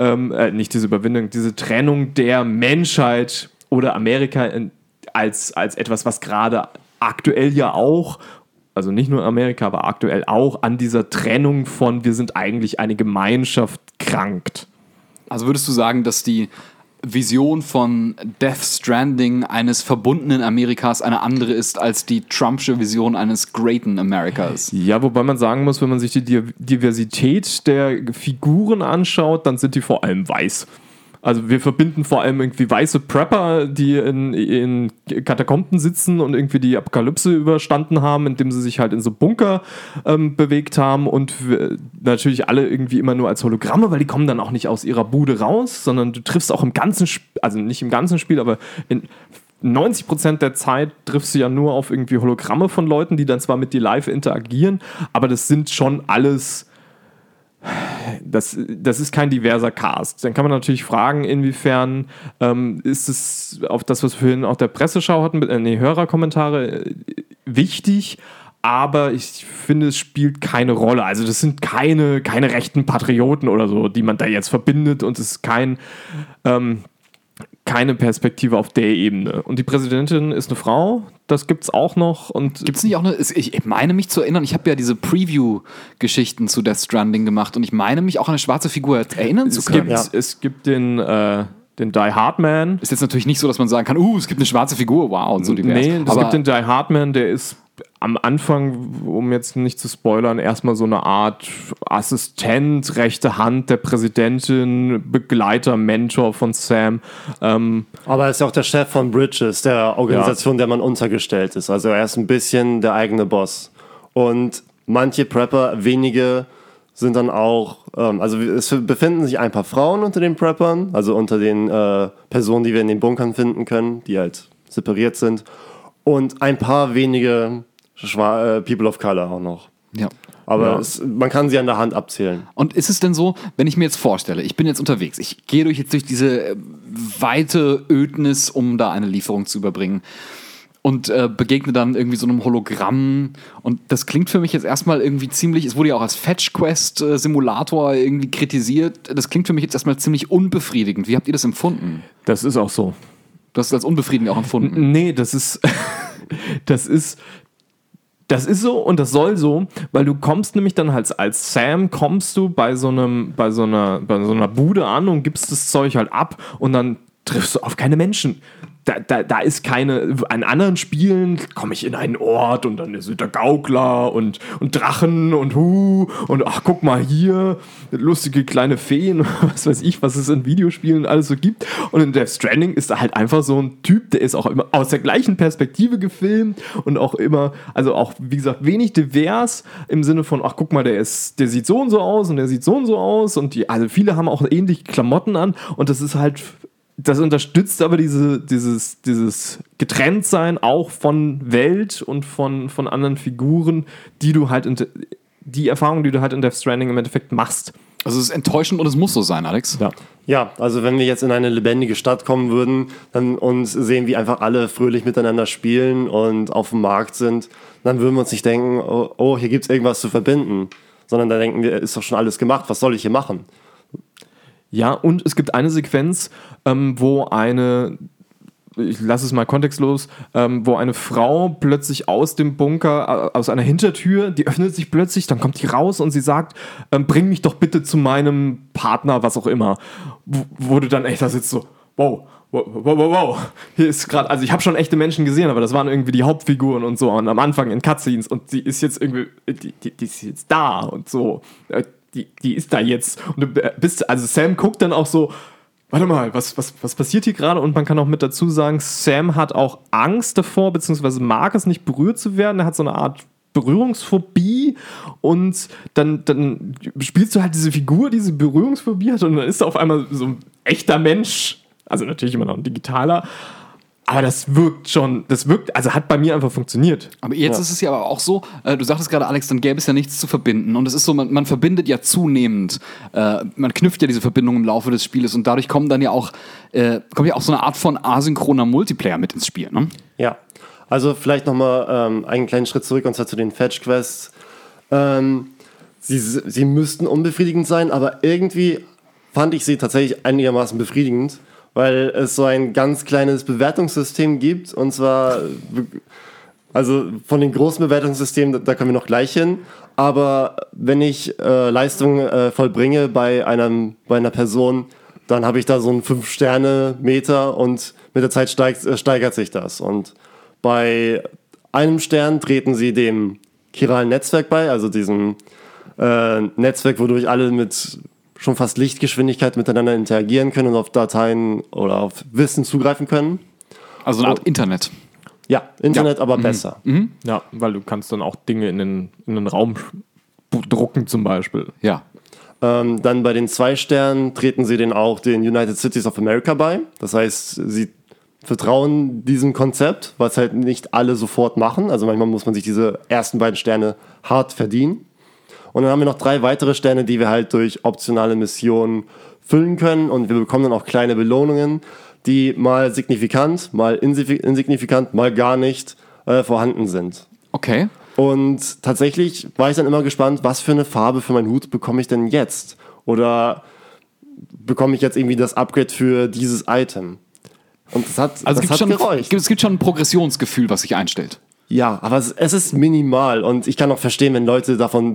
diese Trennung der Menschheit oder Amerika als etwas, was gerade aktuell ja auch, also nicht nur Amerika, aber aktuell auch an dieser Trennung von, wir sind eigentlich eine Gemeinschaft, krankt. Also würdest du sagen, dass die Vision von Death Stranding eines verbundenen Amerikas eine andere ist als die Trumpsche Vision eines greaten Amerikas? Ja, wobei man sagen muss, wenn man sich die Diversität der Figuren anschaut, dann sind die vor allem weiß. Also wir verbinden vor allem irgendwie weiße Prepper, die in Katakomben sitzen und irgendwie die Apokalypse überstanden haben, indem sie sich halt in so Bunker bewegt haben und natürlich alle irgendwie immer nur als Hologramme, weil die kommen dann auch nicht aus ihrer Bude raus, sondern du triffst auch im ganzen Spiel, also nicht im ganzen Spiel, aber in 90% der Zeit triffst du ja nur auf irgendwie Hologramme von Leuten, die dann zwar mit dir live interagieren, aber das sind schon alles... Das ist kein diverser Cast. Dann kann man natürlich fragen, inwiefern ist es auf das, was wir vorhin auch der Presseschau hatten, Hörerkommentare wichtig, aber ich finde, es spielt keine Rolle. Also das sind keine rechten Patrioten oder so, die man da jetzt verbindet und es ist keine Perspektive auf der Ebene. Und die Präsidentin ist eine Frau, das gibt's auch noch. Gibt es nicht auch ich meine mich zu erinnern, ich habe ja diese Preview-Geschichten zu Death Stranding gemacht und ich meine mich auch an eine schwarze Figur erinnern zu können. Es gibt den Die Hard Man. Ist jetzt natürlich nicht so, dass man sagen kann, es gibt eine schwarze Figur, wow, und so divers. Nee, es gibt den Die Hard Man, der ist am Anfang, um jetzt nicht zu spoilern, erstmal so eine Art Assistent, rechte Hand der Präsidentin, Begleiter, Mentor von Sam. Aber er ist ja auch der Chef von Bridges, der Organisation, der man untergestellt ist. Also er ist ein bisschen der eigene Boss. Und manche Prepper, wenige, sind dann auch, also es befinden sich ein paar Frauen unter den Preppern, also unter den Personen, die wir in den Bunkern finden können, die halt separiert sind. Und ein paar wenige People of Color auch noch. Ja. Aber man kann sie an der Hand abzählen. Und ist es denn so, wenn ich mir jetzt vorstelle, ich bin jetzt unterwegs, ich gehe jetzt durch diese weite Ödnis, um da eine Lieferung zu überbringen und begegne dann irgendwie so einem Hologramm und das klingt für mich jetzt erstmal irgendwie ziemlich, es wurde ja auch als Fetch-Quest-Simulator irgendwie kritisiert, das klingt für mich jetzt erstmal ziemlich unbefriedigend. Wie habt ihr das empfunden? Das ist auch so. Du hast es als unbefriedigend auch empfunden? Nee, das ist so und das soll so, weil du kommst nämlich dann halt als Sam kommst du bei so einer Bude an und gibst das Zeug halt ab und dann triffst du auf keine Menschen. Da ist keine, an anderen Spielen komme ich in einen Ort und dann ist der Gaukler und Drachen und ach, guck mal hier, lustige kleine Feen, was weiß ich, was es in Videospielen alles so gibt. Und in Death Stranding ist da halt einfach so ein Typ, der ist auch immer aus der gleichen Perspektive gefilmt und auch immer, also auch, wie gesagt, wenig divers im Sinne von, ach, guck mal, der sieht so und so aus und der sieht so und so aus und also viele haben auch ähnliche Klamotten an und das ist halt, das unterstützt aber dieses Getrenntsein auch von Welt und von anderen Figuren, die Erfahrungen, die du halt in Death Stranding im Endeffekt machst. Also es ist enttäuschend und es muss so sein, Alex. Ja, also wenn wir jetzt in eine lebendige Stadt kommen würden und sehen, wie einfach alle fröhlich miteinander spielen und auf dem Markt sind, dann würden wir uns nicht denken, oh, hier gibt es irgendwas zu verbinden, sondern dann denken wir, ist doch schon alles gemacht, was soll ich hier machen? Ja, und es gibt eine Sequenz, wo ich lasse es mal kontextlos, wo eine Frau plötzlich aus dem Bunker, aus einer Hintertür, die öffnet sich plötzlich, dann kommt die raus und sie sagt, bring mich doch bitte zu meinem Partner, was auch immer. Wo du dann echt da sitzt so, wow. Hier ist gerade, also ich habe schon echte Menschen gesehen, aber das waren irgendwie die Hauptfiguren und so und am Anfang in Cutscenes und sie ist jetzt irgendwie, die ist jetzt da und so. Die ist da jetzt. Und du bist, also Sam guckt dann auch so, warte mal, was passiert hier gerade? Und man kann auch mit dazu sagen, Sam hat auch Angst davor, beziehungsweise mag es nicht berührt zu werden. Er hat so eine Art Berührungsphobie und dann spielst du halt diese Figur, die diese Berührungsphobie hat und dann ist er auf einmal so ein echter Mensch. Also natürlich immer noch ein digitaler. Aber das wirkt, also hat bei mir einfach funktioniert. Aber jetzt ist es ja aber auch so, du sagtest gerade, Alex, dann gäbe es ja nichts zu verbinden. Und es ist so, man verbindet ja zunehmend, man knüpft ja diese Verbindung im Laufe des Spieles und dadurch kommt ja auch so eine Art von asynchroner Multiplayer mit ins Spiel, ne? Ja, also vielleicht nochmal einen kleinen Schritt zurück, und zwar zu den Fetch-Quests. Sie müssten unbefriedigend sein, aber irgendwie fand ich sie tatsächlich einigermaßen befriedigend, weil es so ein ganz kleines Bewertungssystem gibt, und zwar, also von den großen Bewertungssystemen, da kommen wir noch gleich hin, aber wenn ich Leistung vollbringe bei einer Person, dann habe ich da so einen 5-Sterne-Meter und mit der Zeit steigert sich das. Und bei einem Stern treten sie dem chiralen Netzwerk bei, also diesem Netzwerk, wodurch alle mit schon fast Lichtgeschwindigkeit miteinander interagieren können und auf Dateien oder auf Wissen zugreifen können. Also eine Art Internet. Ja, Internet, aber besser. Ja, weil du kannst dann auch Dinge in den Raum drucken zum Beispiel. Ja. Dann bei den 2 Sternen treten sie den auch den United Cities of America bei. Das heißt, sie vertrauen diesem Konzept, was halt nicht alle sofort machen. Also manchmal muss man sich diese ersten beiden Sterne hart verdienen. Und dann haben wir noch 3 weitere Sterne, die wir halt durch optionale Missionen füllen können. Und wir bekommen dann auch kleine Belohnungen, die mal signifikant, mal insignifikant, mal gar nicht vorhanden sind. Okay. Und tatsächlich war ich dann immer gespannt, was für eine Farbe für meinen Hut bekomme ich denn jetzt? Oder bekomme ich jetzt irgendwie das Upgrade für dieses Item? Und das hat gereicht. Es gibt schon ein Progressionsgefühl, was sich einstellt. Ja, aber es ist minimal und ich kann auch verstehen, wenn Leute davon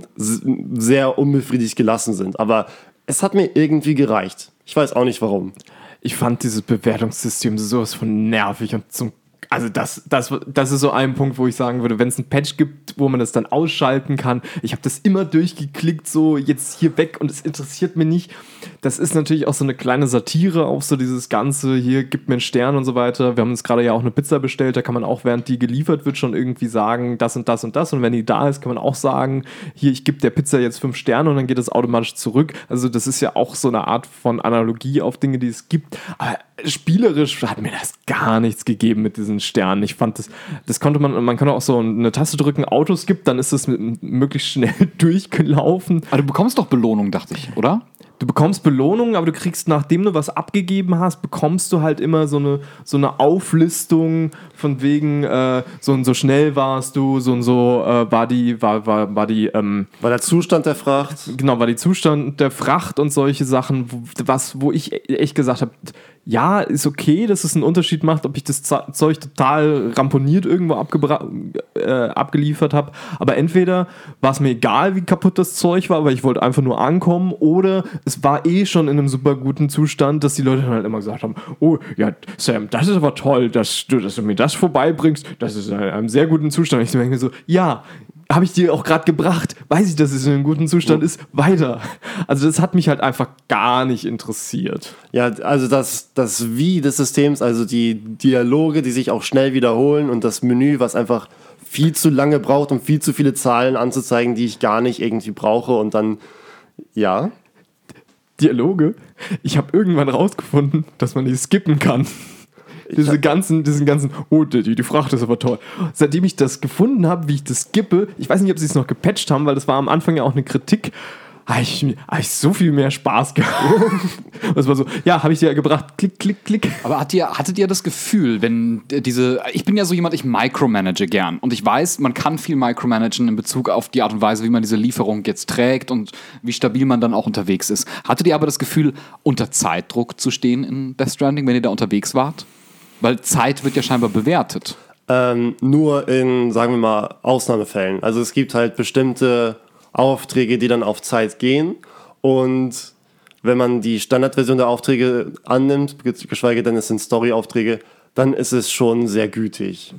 sehr unbefriedigt gelassen sind. Aber es hat mir irgendwie gereicht. Ich weiß auch nicht warum. Ich fand dieses Bewertungssystem sowas von nervig und also das ist so ein Punkt, wo ich sagen würde, wenn es ein Patch gibt, wo man das dann ausschalten kann. Ich habe das immer durchgeklickt, so jetzt hier weg und es interessiert mich nicht. Das ist natürlich auch so eine kleine Satire auf so dieses Ganze, hier gib mir einen Stern und so weiter. Wir haben uns gerade ja auch eine Pizza bestellt, da kann man auch, während die geliefert wird, schon irgendwie sagen, das und das und das. Und wenn die da ist, kann man auch sagen, hier, ich gebe der Pizza jetzt 5 Sterne und dann geht das automatisch zurück. Also das ist ja auch so eine Art von Analogie auf Dinge, die es gibt. Aber spielerisch hat mir das gar nichts gegeben mit diesen Sternen. Ich fand das konnte man kann auch so eine Taste drücken, Autoskip, dann ist es möglichst schnell durchgelaufen. Aber du bekommst doch Belohnung, dachte ich, oder? Du bekommst Belohnung, aber du kriegst, nachdem du was abgegeben hast, bekommst du halt immer so eine Auflistung von wegen, so und so schnell warst du, so und so war der Zustand der Fracht. Genau, war die Zustand der Fracht und solche Sachen, wo ich echt gesagt habe, ja, ist okay, dass es einen Unterschied macht, ob ich das Zeug total ramponiert irgendwo abgeliefert habe, aber entweder war es mir egal, wie kaputt das Zeug war, weil ich wollte einfach nur ankommen, oder es war schon in einem super guten Zustand, dass die Leute dann halt immer gesagt haben, oh, ja, Sam, das ist aber toll, dass du mir das vorbeibringst, das ist in einem sehr guten Zustand. Ich denke mir so, ja, habe ich dir auch gerade gebracht, weiß ich, dass es in einem guten Zustand ist, weiter. Also das hat mich halt einfach gar nicht interessiert. Ja, also das Wie des Systems, also die Dialoge, die sich auch schnell wiederholen und das Menü, was einfach viel zu lange braucht, um viel zu viele Zahlen anzuzeigen, die ich gar nicht irgendwie brauche und dann, ja. Dialoge? Ich habe irgendwann rausgefunden, dass man die skippen kann. Diesen ganzen, oh, die Fracht ist aber toll. Seitdem ich das gefunden habe, wie ich das skippe, ich weiß nicht, ob sie es noch gepatcht haben, weil das war am Anfang ja auch eine Kritik, habe ich so viel mehr Spaß gehabt. Das war so, ja, habe ich dir ja gebracht, klick, klick, klick. Aber hattet ihr das Gefühl, wenn ich bin ja so jemand, ich micromanage gern und ich weiß, man kann viel micromanagen in Bezug auf die Art und Weise, wie man diese Lieferung jetzt trägt und wie stabil man dann auch unterwegs ist. Hattet ihr aber das Gefühl, unter Zeitdruck zu stehen in Death Stranding, wenn ihr da unterwegs wart? Weil Zeit wird ja scheinbar bewertet. Nur in, sagen wir mal, Ausnahmefällen. Also es gibt halt bestimmte Aufträge, die dann auf Zeit gehen. Und wenn man die Standardversion der Aufträge annimmt, geschweige denn es sind Story-Aufträge, dann ist es schon sehr gütig.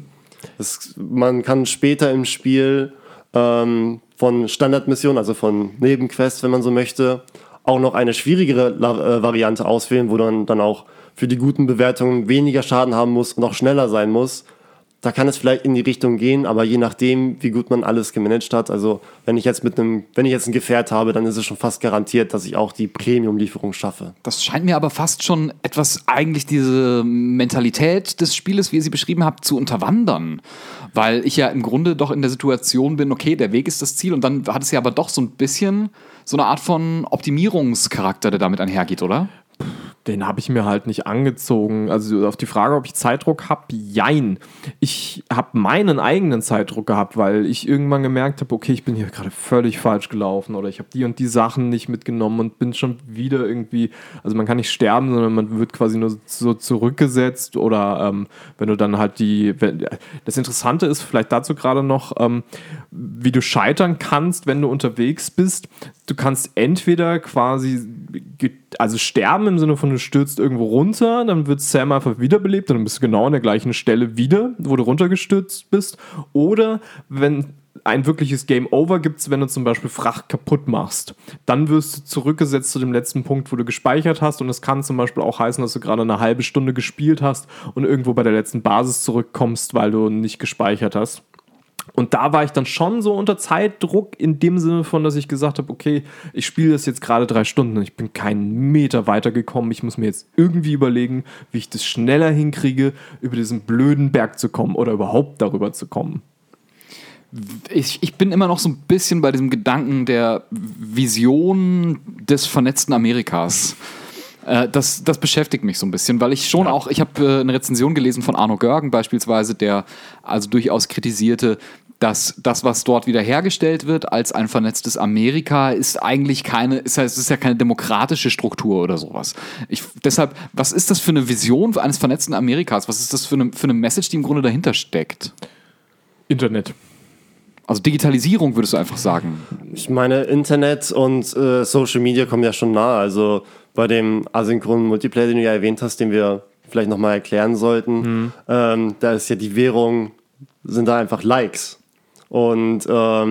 Man kann später im Spiel von Standardmissionen, also von Nebenquests, wenn man so möchte, auch noch eine schwierigere Variante auswählen, wo man dann auch für die guten Bewertungen weniger Schaden haben muss und auch schneller sein muss. Da kann es vielleicht in die Richtung gehen, aber je nachdem, wie gut man alles gemanagt hat, also wenn ich jetzt ein Gefährt habe, dann ist es schon fast garantiert, dass ich auch die Premium-Lieferung schaffe. Das scheint mir aber fast schon etwas, eigentlich diese Mentalität des Spieles, wie ihr sie beschrieben habt, zu unterwandern. Weil ich ja im Grunde doch in der Situation bin, okay, der Weg ist das Ziel und dann hat es ja aber doch so ein bisschen so eine Art von Optimierungscharakter, der damit einhergeht, oder? Den habe ich mir halt nicht angezogen. Also auf die Frage, ob ich Zeitdruck habe, jein. Ich habe meinen eigenen Zeitdruck gehabt, weil ich irgendwann gemerkt habe, okay, ich bin hier gerade völlig falsch gelaufen oder ich habe die und die Sachen nicht mitgenommen und bin schon wieder irgendwie, also man kann nicht sterben, sondern man wird quasi nur so zurückgesetzt oder wenn du dann halt das Interessante ist vielleicht dazu gerade noch, wie du scheitern kannst, wenn du unterwegs bist. Du kannst entweder quasi also sterben im Sinne von, du stürzt irgendwo runter, dann wird Sam einfach wiederbelebt und dann bist du genau an der gleichen Stelle wieder, wo du runtergestürzt bist. Oder wenn ein wirkliches Game Over gibt es, wenn du zum Beispiel Fracht kaputt machst. Dann wirst du zurückgesetzt zu dem letzten Punkt, wo du gespeichert hast, und es kann zum Beispiel auch heißen, dass du gerade eine halbe Stunde gespielt hast und irgendwo bei der letzten Basis zurückkommst, weil du nicht gespeichert hast. Und da war ich dann schon so unter Zeitdruck in dem Sinne von, dass ich gesagt habe, okay, ich spiele das jetzt gerade 3 Stunden und ich bin keinen Meter weitergekommen. Ich muss mir jetzt irgendwie überlegen, wie ich das schneller hinkriege, über diesen blöden Berg zu kommen oder überhaupt darüber zu kommen. Ich bin immer noch so ein bisschen bei diesem Gedanken der Vision des vernetzten Amerikas. Das beschäftigt mich so ein bisschen, weil ich schon auch, ich habe eine Rezension gelesen von Arno Görgen beispielsweise, der also durchaus kritisierte, dass das, was dort wiederhergestellt wird als ein vernetztes Amerika, ist eigentlich es ist ja keine demokratische Struktur oder sowas. Deshalb, was ist das für eine Vision eines vernetzten Amerikas? Was ist das für eine Message, die im Grunde dahinter steckt? Internet. Also Digitalisierung, würdest du einfach sagen? Ich meine, Internet und Social Media kommen ja schon nahe. Also bei dem asynchronen Multiplayer, den du ja erwähnt hast, den wir vielleicht nochmal erklären sollten, da ist ja die Währung, sind da einfach Likes. Und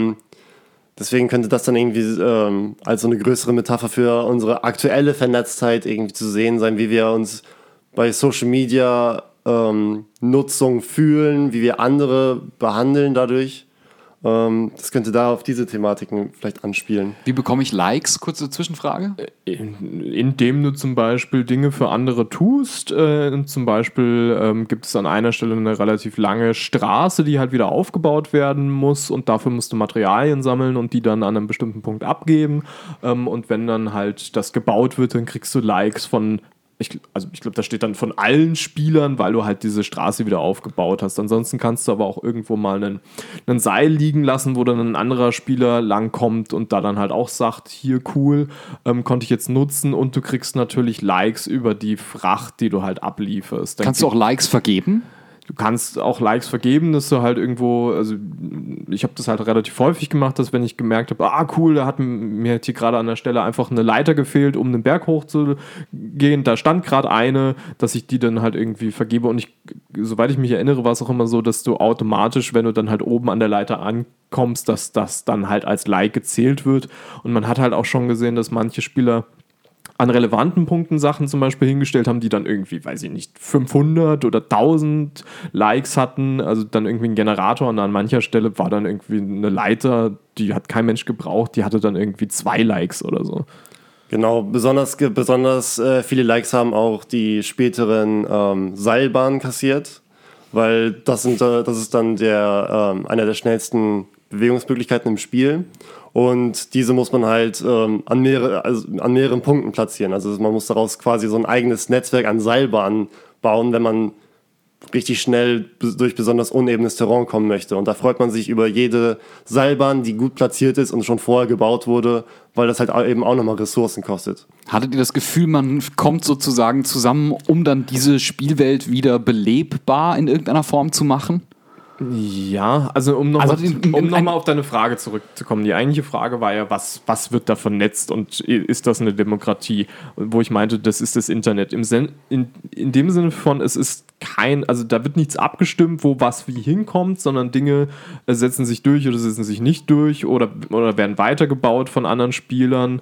deswegen könnte das dann irgendwie als so eine größere Metapher für unsere aktuelle Vernetztheit irgendwie zu sehen sein, wie wir uns bei Social Media Nutzung fühlen, wie wir andere behandeln dadurch. Das könnte da auf diese Thematiken vielleicht anspielen. Wie bekomme ich Likes? Kurze Zwischenfrage. Indem du zum Beispiel Dinge für andere tust. Zum Beispiel gibt es an einer Stelle eine relativ lange Straße, die halt wieder aufgebaut werden muss, und dafür musst du Materialien sammeln und die dann an einem bestimmten Punkt abgeben. Und wenn dann halt das gebaut wird, dann kriegst du Likes von ich glaube, da steht dann von allen Spielern, weil du halt diese Straße wieder aufgebaut hast. Ansonsten kannst du aber auch irgendwo mal einen Seil liegen lassen, wo dann ein anderer Spieler langkommt und da dann halt auch sagt, hier cool, konnte ich jetzt nutzen, und du kriegst natürlich Likes über die Fracht, die du halt ablieferst. Kannst du auch Likes vergeben? Du kannst auch Likes vergeben, dass du halt irgendwo, also ich habe das halt relativ häufig gemacht, dass wenn ich gemerkt habe, cool, da hat mir hier gerade an der Stelle einfach eine Leiter gefehlt, um den Berg hochzugehen, da stand gerade eine, dass ich die dann halt irgendwie vergebe, und soweit ich mich erinnere, war es auch immer so, dass du automatisch, wenn du dann halt oben an der Leiter ankommst, dass das dann halt als Like gezählt wird, und man hat halt auch schon gesehen, dass manche Spieler an relevanten Punkten Sachen zum Beispiel hingestellt haben, die dann irgendwie, weiß ich nicht, 500 oder 1000 Likes hatten, also dann irgendwie ein Generator, und an mancher Stelle war dann irgendwie eine Leiter, die hat kein Mensch gebraucht, die hatte dann irgendwie 2 Likes oder so. Genau, besonders viele Likes haben auch die späteren Seilbahnen kassiert, weil das ist dann einer der schnellsten Bewegungsmöglichkeiten im Spiel. Und diese muss man halt an mehreren Punkten platzieren. Also man muss daraus quasi so ein eigenes Netzwerk an Seilbahnen bauen, wenn man richtig schnell durch besonders unebenes Terrain kommen möchte. Und da freut man sich über jede Seilbahn, die gut platziert ist und schon vorher gebaut wurde, weil das halt eben auch nochmal Ressourcen kostet. Hattet ihr das Gefühl, man kommt sozusagen zusammen, um dann diese Spielwelt wieder belebbar in irgendeiner Form zu machen? Ja, also um nochmal auf deine Frage zurückzukommen. Die eigentliche Frage war ja, was wird da vernetzt und ist das eine Demokratie? Wo ich meinte, das ist das Internet. In dem Sinne von, es ist also da wird nichts abgestimmt, wo was wie hinkommt, sondern Dinge setzen sich durch oder setzen sich nicht durch oder werden weitergebaut von anderen Spielern.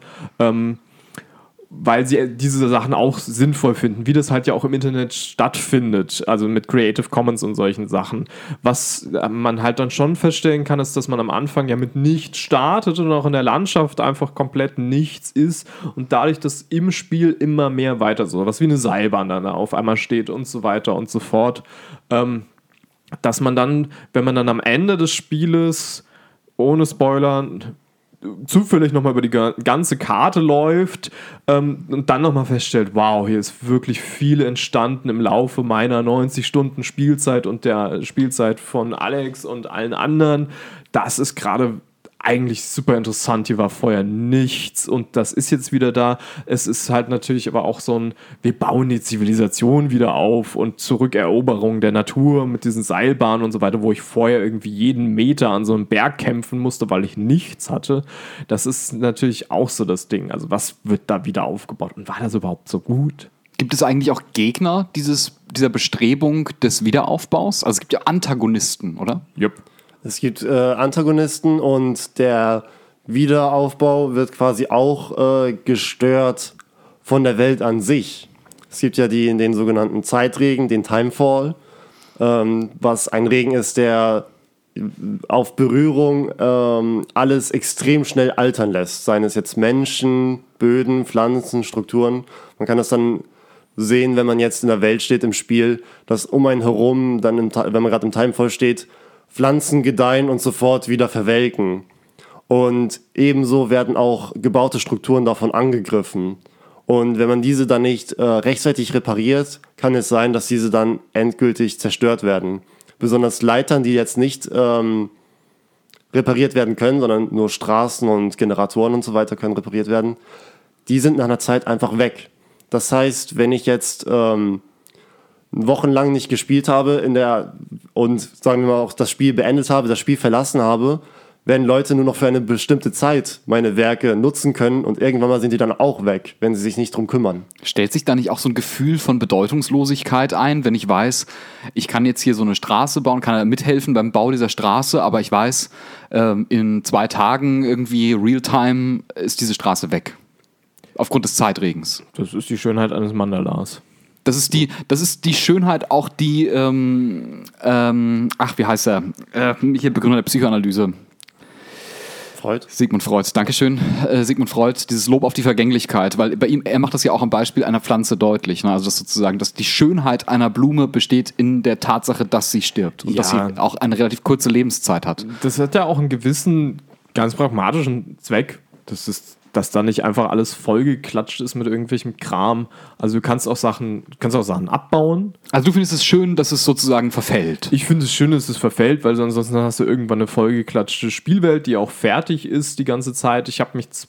Weil sie diese Sachen auch sinnvoll finden, wie das halt ja auch im Internet stattfindet, also mit Creative Commons und solchen Sachen. Was man halt dann schon feststellen kann, ist, dass man am Anfang ja mit nichts startet und auch in der Landschaft einfach komplett nichts ist und dadurch, dass im Spiel immer mehr weiter so, was wie eine Seilbahn dann auf einmal steht und so weiter und so fort, dass man dann, wenn man dann am Ende des Spieles, ohne Spoiler, zufällig nochmal über die ganze Karte läuft und dann nochmal feststellt, wow, hier ist wirklich viel entstanden im Laufe meiner 90 Stunden Spielzeit und der Spielzeit von Alex und allen anderen. Das ist gerade eigentlich super interessant, hier war vorher nichts und das ist jetzt wieder da. Es ist halt natürlich aber auch so ein, wir bauen die Zivilisation wieder auf und Zurückeroberung der Natur mit diesen Seilbahnen und so weiter, wo ich vorher irgendwie jeden Meter an so einem Berg kämpfen musste, weil ich nichts hatte. Das ist natürlich auch so das Ding. Also was wird da wieder aufgebaut und war das überhaupt so gut? Gibt es eigentlich auch Gegner dieser Bestrebung des Wiederaufbaus? Also es gibt ja Antagonisten, oder? Jupp. Es gibt Antagonisten und der Wiederaufbau wird quasi auch gestört von der Welt an sich. Es gibt ja den sogenannten Zeitregen, den Timefall, was ein Regen ist, der auf Berührung alles extrem schnell altern lässt. Seien es jetzt Menschen, Böden, Pflanzen, Strukturen. Man kann das dann sehen, wenn man jetzt in der Welt steht im Spiel, dass um einen herum, dann wenn man gerade im Timefall steht, Pflanzen gedeihen und sofort wieder verwelken. Und ebenso werden auch gebaute Strukturen davon angegriffen. Und wenn man diese dann nicht rechtzeitig repariert, kann es sein, dass diese dann endgültig zerstört werden. Besonders Leitern, die jetzt nicht repariert werden können, sondern nur Straßen und Generatoren und so weiter können repariert werden, die sind nach einer Zeit einfach weg. Das heißt, wenn ich jetzt wochenlang nicht gespielt habe und sagen wir mal auch das Spiel beendet habe, das Spiel verlassen habe, werden Leute nur noch für eine bestimmte Zeit meine Werke nutzen können und irgendwann mal sind die dann auch weg, wenn sie sich nicht drum kümmern. Stellt sich da nicht auch so ein Gefühl von Bedeutungslosigkeit ein, wenn ich weiß, ich kann jetzt hier so eine Straße bauen, kann mithelfen beim Bau dieser Straße, aber ich weiß, in 2 Tagen irgendwie Realtime ist diese Straße weg. Aufgrund des Zeitregens. Das ist die Schönheit eines Mandalas. Das ist die Schönheit, auch die, wie heißt er? Hier Begründer der Psychoanalyse. Freud. Sigmund Freud, Dankeschön. Sigmund Freud, dieses Lob auf die Vergänglichkeit, weil bei ihm, er macht das ja auch am Beispiel einer Pflanze deutlich. Ne? Also, dass sozusagen, dass die Schönheit einer Blume besteht in der Tatsache, dass sie stirbt und dass sie auch eine relativ kurze Lebenszeit hat. Das hat ja auch einen gewissen, ganz pragmatischen Zweck. Dass da nicht einfach alles vollgeklatscht ist mit irgendwelchem Kram. Also du kannst auch Sachen abbauen. Also du findest es schön, dass es sozusagen verfällt? Ich finde es schön, dass es verfällt, weil ansonsten hast du irgendwann eine vollgeklatschte Spielwelt, die auch fertig ist die ganze Zeit. Ich habe es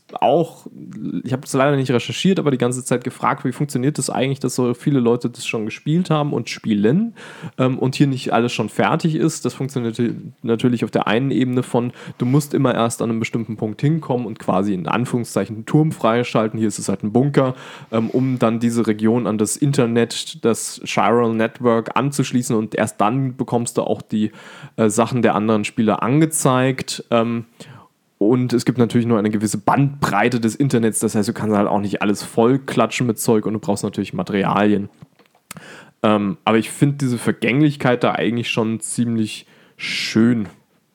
leider nicht recherchiert, aber die ganze Zeit gefragt, wie funktioniert das eigentlich, dass so viele Leute das schon gespielt haben und spielen und hier nicht alles schon fertig ist. Das funktioniert natürlich auf der einen Ebene von, du musst immer erst an einem bestimmten Punkt hinkommen und quasi in Anführungszeichen einen Turm freischalten. Hier ist es halt ein Bunker, um dann diese Region an das Internet, das Chiral Network anzuschließen und erst dann bekommst du auch die Sachen der anderen Spieler angezeigt. Und es gibt natürlich nur eine gewisse Bandbreite des Internets, das heißt, du kannst halt auch nicht alles voll klatschen mit Zeug und du brauchst natürlich Materialien. Aber ich finde diese Vergänglichkeit da eigentlich schon ziemlich schön.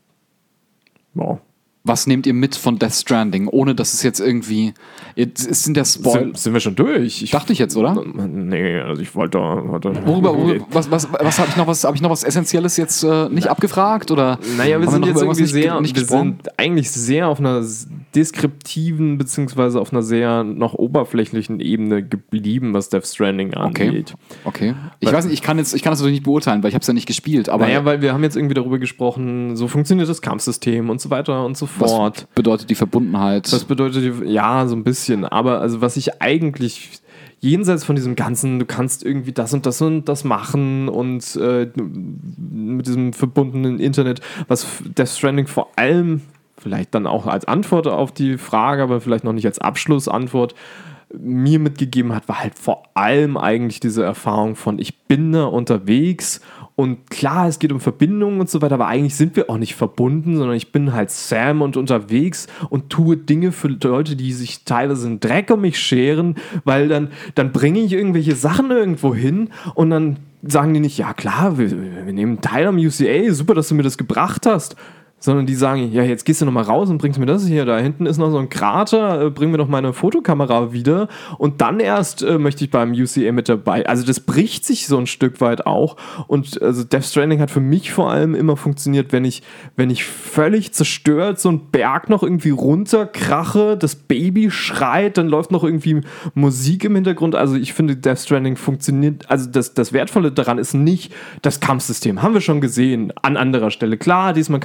Wow. Was nehmt ihr mit von Death Stranding, ohne dass es jetzt irgendwie... Es sind ja Spoiler. Sind wir schon durch? Dachte ich jetzt, oder? Nee, also ich wollte... Worüber was habe ich noch was Essentielles jetzt nicht abgefragt? Oder naja, wir sind jetzt irgendwie wir sind eigentlich sehr auf einer deskriptiven beziehungsweise auf einer sehr noch oberflächlichen Ebene geblieben, was Death Stranding angeht. Okay. Ich weiß nicht, ich kann das natürlich nicht beurteilen, weil ich habe es ja nicht gespielt. Aber naja, weil wir haben jetzt irgendwie darüber gesprochen, so funktioniert das Kampfsystem und so weiter und so fort. Was bedeutet die Verbundenheit? Was bedeutet ja, so ein bisschen. Aber also was ich eigentlich jenseits von diesem Ganzen, du kannst irgendwie das und das und das machen und mit diesem verbundenen Internet, was Death Stranding vor allem, vielleicht dann auch als Antwort auf die Frage, aber vielleicht noch nicht als Abschlussantwort, mir mitgegeben hat, war halt vor allem eigentlich diese Erfahrung von, ich bin da unterwegs und klar, es geht um Verbindungen und so weiter, aber eigentlich sind wir auch nicht verbunden, sondern ich bin halt Sam und unterwegs und tue Dinge für Leute, die sich teilweise einen Dreck um mich scheren, weil dann bringe ich irgendwelche Sachen irgendwo hin und dann sagen die nicht, ja klar, wir nehmen teil am UCA, super, dass du mir das gebracht hast. Sondern die sagen, ja, jetzt gehst du nochmal raus und bringst mir das hier. Da hinten ist noch so ein Krater, bring mir doch meine Fotokamera wieder. Und dann erst möchte ich beim UCA mit dabei. Also das bricht sich so ein Stück weit auch. Und also Death Stranding hat für mich vor allem immer funktioniert, wenn ich völlig zerstört so einen Berg noch irgendwie runterkrache, das Baby schreit, dann läuft noch irgendwie Musik im Hintergrund. Also ich finde, Death Stranding funktioniert, also das Wertvolle daran ist nicht das Kampfsystem. Haben wir schon gesehen an anderer Stelle. Klar, diesmal kannst du keinen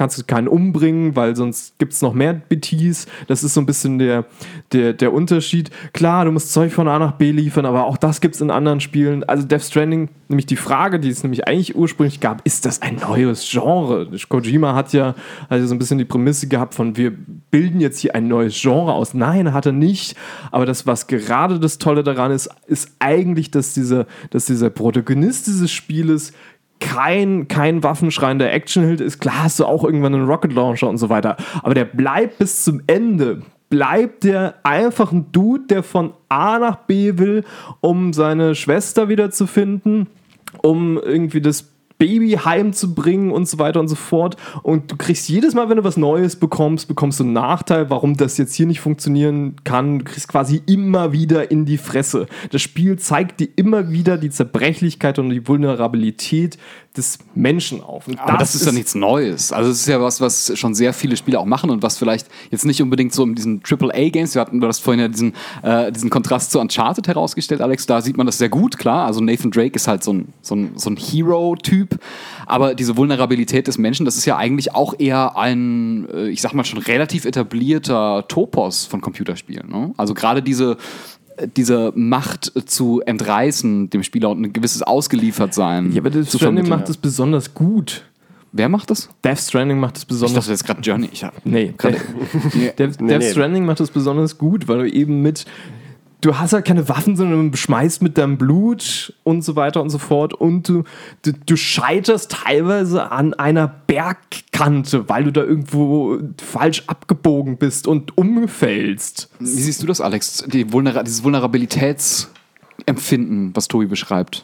einen umbringen, weil sonst gibt es noch mehr BTs. Das ist so ein bisschen der Unterschied. Klar, du musst Zeug von A nach B liefern, aber auch das gibt es in anderen Spielen. Also Death Stranding, nämlich die Frage, die es nämlich eigentlich ursprünglich gab, ist das ein neues Genre? Kojima hat ja so ein bisschen die Prämisse gehabt von, wir bilden jetzt hier ein neues Genre aus. Nein, hat er nicht. Aber das, was gerade das Tolle daran ist eigentlich, dass dieser Protagonist dieses Spieles kein waffenschreiender Actionheld ist. Klar hast du auch irgendwann einen Rocket Launcher und so weiter. Aber der bleibt bis zum Ende. Bleibt der einfach ein Dude, der von A nach B will, um seine Schwester wiederzufinden, um irgendwie das Baby heimzubringen und so weiter und so fort. Und du kriegst jedes Mal, wenn du was Neues bekommst du einen Nachteil, warum das jetzt hier nicht funktionieren kann. Du kriegst quasi immer wieder in die Fresse. Das Spiel zeigt dir immer wieder die Zerbrechlichkeit und die Vulnerabilität des Menschen auf. Und aber das ist ja nichts Neues. Also es ist ja was schon sehr viele Spiele auch machen und was vielleicht jetzt nicht unbedingt so in diesen AAA-Games, du hast vorhin ja diesen Kontrast zu Uncharted herausgestellt, Alex, da sieht man das sehr gut, klar. Also Nathan Drake ist halt so ein Hero-Typ, aber diese Vulnerabilität des Menschen, das ist ja eigentlich auch eher ein, ich sag mal schon relativ etablierter Topos von Computerspielen. Ne? Also gerade diese Macht zu entreißen dem Spieler und ein gewisses Ausgeliefertsein. Ja, aber Death Stranding macht das besonders gut. Wer macht das? Death Stranding macht das besonders gut. Ich dachte jetzt gerade Journey. Death Stranding macht das besonders gut, weil du eben du hast halt keine Waffen, sondern du schmeißt mit deinem Blut und so weiter und so fort und du scheiterst teilweise an einer Bergkante, weil du da irgendwo falsch abgebogen bist und umfällst. Wie siehst du das, Alex? Dieses Vulnerabilitätsempfinden, was Tobi beschreibt?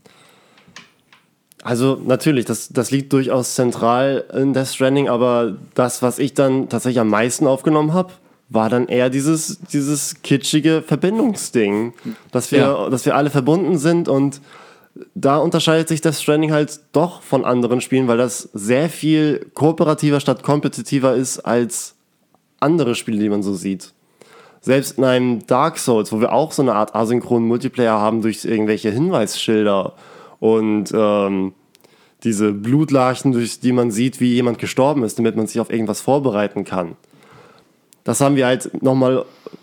Also natürlich, das liegt durchaus zentral in Death Stranding, aber das, was ich dann tatsächlich am meisten aufgenommen habe, war dann eher dieses kitschige Verbindungsding, dass wir alle verbunden sind, und da unterscheidet sich Death Stranding halt doch von anderen Spielen, weil das sehr viel kooperativer statt kompetitiver ist als andere Spiele, die man so sieht. Selbst in einem Dark Souls, wo wir auch so eine Art asynchronen Multiplayer haben durch irgendwelche Hinweisschilder und diese Blutlachen, durch die man sieht, wie jemand gestorben ist, damit man sich auf irgendwas vorbereiten kann. Das haben wir halt nochmal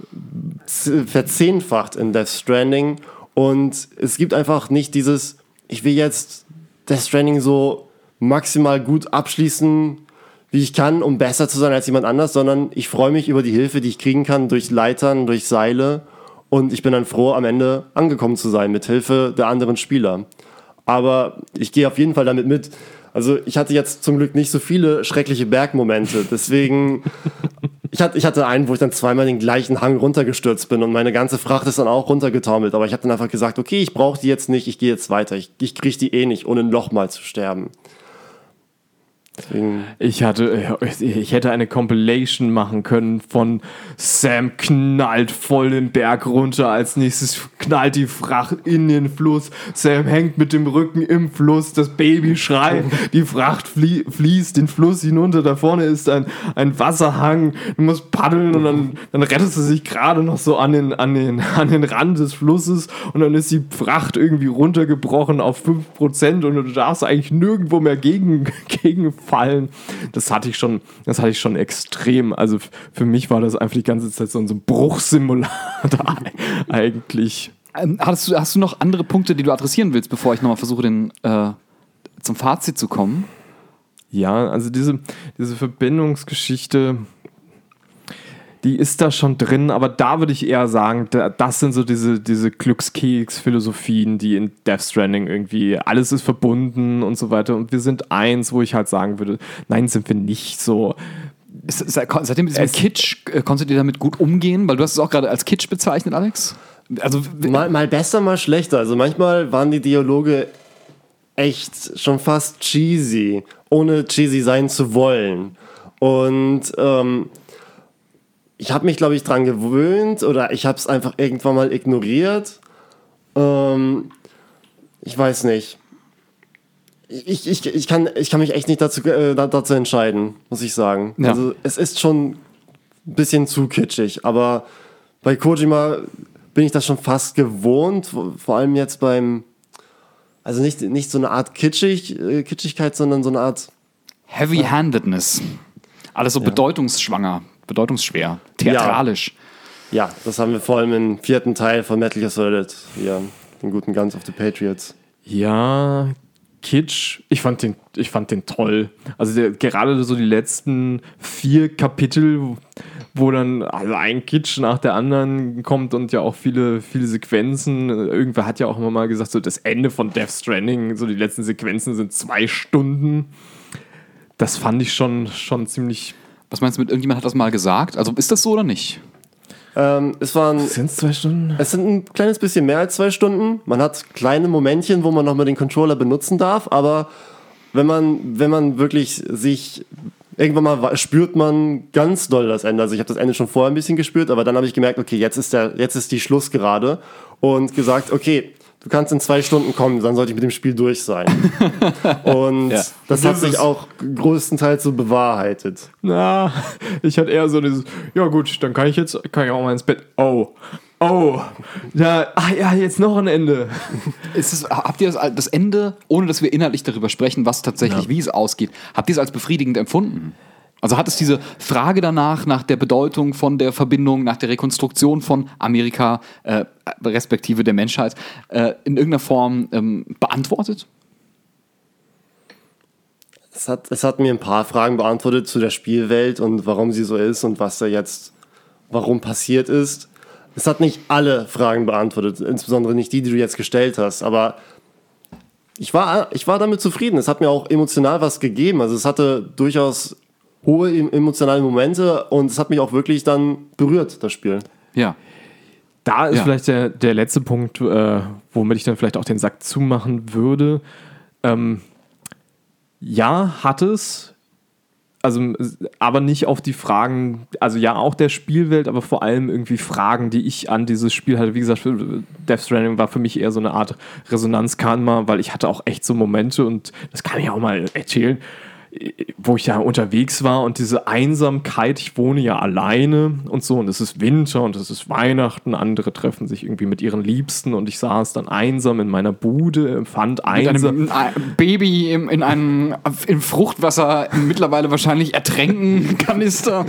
verzehnfacht in Death Stranding, und es gibt einfach nicht dieses, ich will jetzt Death Stranding so maximal gut abschließen, wie ich kann, um besser zu sein als jemand anders, sondern ich freue mich über die Hilfe, die ich kriegen kann durch Leitern, durch Seile, und ich bin dann froh, am Ende angekommen zu sein, mit Hilfe der anderen Spieler. Aber ich gehe auf jeden Fall damit mit. Also ich hatte jetzt zum Glück nicht so viele schreckliche Bergmomente, deswegen ich hatte einen, wo ich dann zweimal den gleichen Hang runtergestürzt bin und meine ganze Fracht ist dann auch runtergetaumelt, aber ich habe dann einfach gesagt, okay, ich brauche die jetzt nicht, ich gehe jetzt weiter, ich kriege die eh nicht, ohne nochmal zu sterben. Deswegen. Ich hätte eine Compilation machen können von Sam knallt voll den Berg runter, als nächstes knallt die Fracht in den Fluss, Sam hängt mit dem Rücken im Fluss, das Baby schreit, die Fracht fließt den Fluss hinunter, da vorne ist ein Wasserhang, du musst paddeln und dann rettest du sich gerade noch so an den Rand des Flusses und dann ist die Fracht irgendwie runtergebrochen auf 5% und du darfst eigentlich nirgendwo mehr gegenfallen. Das hatte ich schon extrem. Also für mich war das einfach die ganze Zeit so ein Bruchsimulator eigentlich. Hast du noch andere Punkte, die du adressieren willst, bevor ich nochmal versuche, zum Fazit zu kommen? Ja, also diese Verbindungsgeschichte, die ist da schon drin, aber da würde ich eher sagen, das sind so diese Glückskeks-Philosophien, die in Death Stranding irgendwie, alles ist verbunden und so weiter und wir sind eins, wo ich halt sagen würde, nein, sind wir nicht so. Seitdem mit diesem Kitsch, konntet ihr damit gut umgehen? Weil du hast es auch gerade als Kitsch bezeichnet, Alex? Also, mal besser, mal schlechter. Also manchmal waren die Dialoge echt schon fast cheesy, ohne cheesy sein zu wollen. Und ich habe mich, glaube ich, dran gewöhnt oder ich habe es einfach irgendwann mal ignoriert. Ich weiß nicht. Ich kann mich echt nicht dazu entscheiden, muss ich sagen. Ja. Also es ist schon ein bisschen zu kitschig, aber bei Kojima bin ich das schon fast gewohnt, vor allem jetzt also nicht so eine Art Kitschigkeit, sondern so eine Art Heavy-Handedness. Alles so bedeutungsschwanger, bedeutungsschwer, theatralisch. Ja, das haben wir vor allem im 4. Teil von Metal Gear Solid, den guten Guns of the Patriots. Ja, Kitsch, ich fand den toll. Also gerade so die letzten 4 Kapitel, wo dann also ein Kitsch nach der anderen kommt und ja auch viele Sequenzen. Irgendwer hat ja auch immer mal gesagt, so das Ende von Death Stranding, so die letzten Sequenzen sind 2 Stunden. Das fand ich schon ziemlich... Was meinst du mit, irgendjemand hat das mal gesagt? Also ist das so oder nicht? Sind es 2 Stunden? Es sind ein kleines bisschen mehr als 2 Stunden. Man hat kleine Momentchen, wo man nochmal den Controller benutzen darf, aber wenn man wirklich sich... Irgendwann mal spürt man ganz doll das Ende. Also ich habe das Ende schon vorher ein bisschen gespürt, aber dann habe ich gemerkt, okay, jetzt ist die Schlussgerade und gesagt, okay, du kannst in 2 Stunden kommen, dann sollte ich mit dem Spiel durch sein. Und das hat sich auch größtenteils so bewahrheitet. Na, ich hatte eher so dieses, ja gut, dann kann ich auch mal ins Bett. Oh, ja, jetzt noch ein Ende. Habt ihr das Ende, ohne dass wir inhaltlich darüber sprechen, was tatsächlich, wie es ausgeht, habt ihr es als befriedigend empfunden? Also hat es diese Frage danach, nach der Bedeutung von der Verbindung, nach der Rekonstruktion von Amerika, respektive der Menschheit, in irgendeiner Form beantwortet? Es hat mir ein paar Fragen beantwortet zu der Spielwelt und warum sie so ist und warum passiert ist. Es hat nicht alle Fragen beantwortet, insbesondere nicht die du jetzt gestellt hast, aber ich war damit zufrieden. Es hat mir auch emotional was gegeben. Also es hatte durchaus hohe emotionale Momente und es hat mich auch wirklich dann berührt, das Spiel. Ja. Da ist vielleicht der letzte Punkt, womit ich dann vielleicht auch den Sack zumachen würde. Hat es. Also, aber nicht auf die Fragen, also ja auch der Spielwelt, aber vor allem irgendwie Fragen, die ich an dieses Spiel hatte. Wie gesagt, Death Stranding war für mich eher so eine Art Resonanzkarma, weil ich hatte auch echt so Momente und das kann ich auch mal erzählen, wo ich ja unterwegs war und diese Einsamkeit, ich wohne ja alleine und so und es ist Winter und es ist Weihnachten, andere treffen sich irgendwie mit ihren Liebsten und ich saß dann einsam in meiner Bude, empfand einsam. Mit einem Baby im Fruchtwasser mittlerweile wahrscheinlich ertränken Kanister.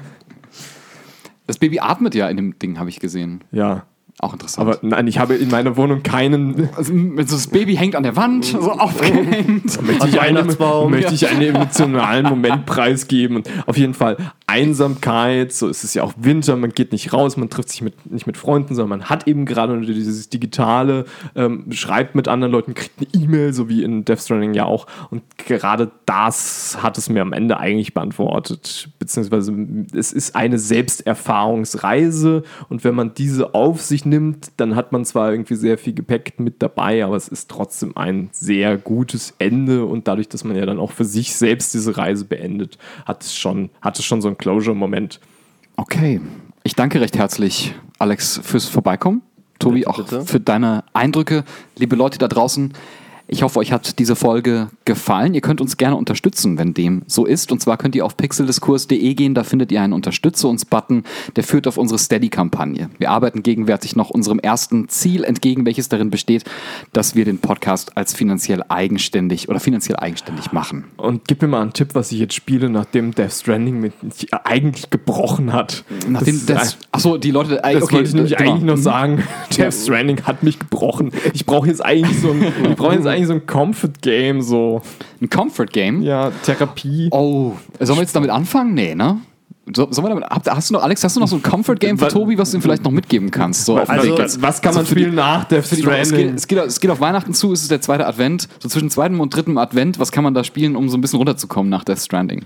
Das Baby atmet ja in dem Ding, habe ich gesehen. Ja. Auch interessant. Aber nein, ich habe in meiner Wohnung keinen... Also das Baby hängt an der Wand, so aufgehängt. Möchte ich einen emotionalen Moment preisgeben. Und auf jeden Fall Einsamkeit, so ist es ja auch Winter, man geht nicht raus, man trifft sich nicht mit Freunden, sondern man hat eben gerade dieses Digitale, schreibt mit anderen Leuten, kriegt eine E-Mail, so wie in Death Stranding ja auch. Und gerade das hat es mir am Ende eigentlich beantwortet. Beziehungsweise es ist eine Selbsterfahrungsreise und wenn man diese auf sich nimmt, dann hat man zwar irgendwie sehr viel Gepäck mit dabei, aber es ist trotzdem ein sehr gutes Ende und dadurch, dass man ja dann auch für sich selbst diese Reise beendet, hat es schon so einen Closure-Moment. Okay, ich danke recht herzlich, Alex, fürs Vorbeikommen. Tobi, auch für deine Eindrücke. Liebe Leute da draußen, ich hoffe, euch hat diese Folge gefallen. Ihr könnt uns gerne unterstützen, wenn dem so ist. Und zwar könnt ihr auf pixeldiskurs.de gehen, da findet ihr einen Unterstütze-uns-Button, der führt auf unsere Steady-Kampagne. Wir arbeiten gegenwärtig noch unserem ersten Ziel entgegen, welches darin besteht, dass wir den Podcast als finanziell eigenständig machen. Und gib mir mal einen Tipp, was ich jetzt spiele, nachdem Death Stranding mich eigentlich gebrochen hat. Achso, die Leute... Das wollte ich nämlich eigentlich noch sagen. Death Stranding hat mich gebrochen. Ich brauche jetzt eigentlich so ein Comfort-Game, so. Ein Comfort-Game? Ja, Therapie. Oh, sollen wir jetzt damit anfangen? Nee, ne? Sollen wir damit, hast du noch so ein Comfort-Game für Tobi, was du ihm vielleicht noch mitgeben kannst? So was kann man spielen nach Death Stranding? Es geht auf Weihnachten zu, es ist der 2. Advent. So zwischen 2. und 3. Advent, was kann man da spielen, um so ein bisschen runterzukommen nach Death Stranding?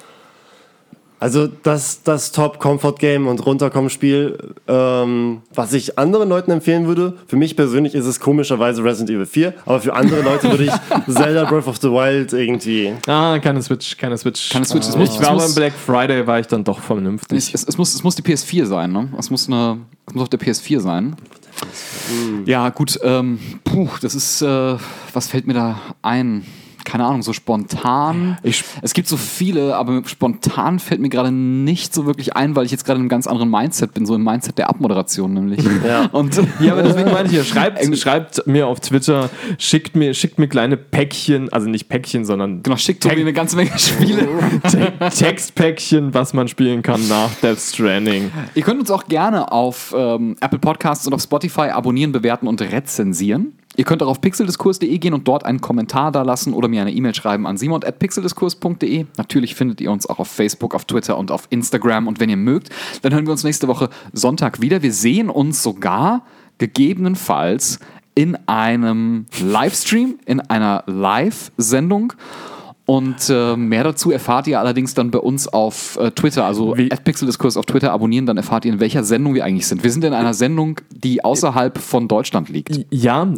Also das Top-Comfort-Game und Runterkommen-Spiel, was ich anderen Leuten empfehlen würde, für mich persönlich ist es komischerweise Resident Evil 4, aber für andere Leute würde ich Zelda Breath of the Wild irgendwie... Keine Switch. Beim Black Friday war ich dann doch vernünftig. Es muss die PS4 sein, ne? Es muss auf der PS4 sein. Ja, gut, das ist, was fällt mir da ein? keine Ahnung, so spontan. Es gibt so viele, aber spontan fällt mir gerade nicht so wirklich ein, weil ich jetzt gerade in einem ganz anderen Mindset bin, so im Mindset der Abmoderation nämlich. Ja, aber deswegen meine ich ja, schreibt mir auf Twitter, schickt mir kleine Päckchen, also nicht Päckchen, sondern genau, schickt Tobi eine ganze Menge Spiele. Textpäckchen, was man spielen kann nach Death Stranding. Ihr könnt uns auch gerne auf Apple Podcasts und auf Spotify abonnieren, bewerten und rezensieren. Ihr könnt auch auf pixeldiskurs.de gehen und dort einen Kommentar da lassen oder mir eine E-Mail schreiben an simon@pixeldiskurs.de. Natürlich findet ihr uns auch auf Facebook, auf Twitter und auf Instagram. Und wenn ihr mögt, dann hören wir uns nächste Woche Sonntag wieder. Wir sehen uns sogar gegebenenfalls in einem Livestream, in einer Live-Sendung. Und mehr dazu erfahrt ihr allerdings dann bei uns auf Twitter, also @pixeldiskurs auf Twitter abonnieren, dann erfahrt ihr, in welcher Sendung wir eigentlich sind. Wir sind in einer Sendung, die außerhalb von Deutschland liegt. Ja,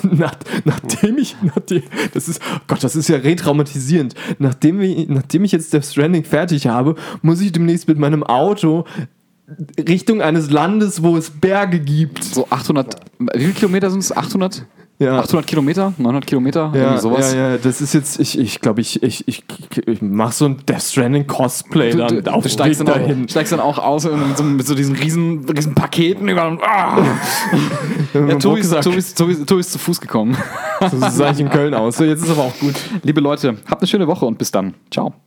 das ist ja retraumatisierend. Nachdem ich jetzt Death Stranding fertig habe, muss ich demnächst mit meinem Auto Richtung eines Landes, wo es Berge gibt. So 800, wie viele Kilometer sind es? 800? Ja. 800 Kilometer? 900 Kilometer? Ja, sowas. Ja, das ist jetzt, ich glaube, ich mache so ein Death Stranding Cosplay dann. Du steigst dann auch aus mit so diesen riesen Paketen über. Ja, Tobi ist zu Fuß gekommen. So sah ich in Köln aus. So, jetzt ist aber auch gut. Liebe Leute, habt eine schöne Woche und bis dann. Ciao.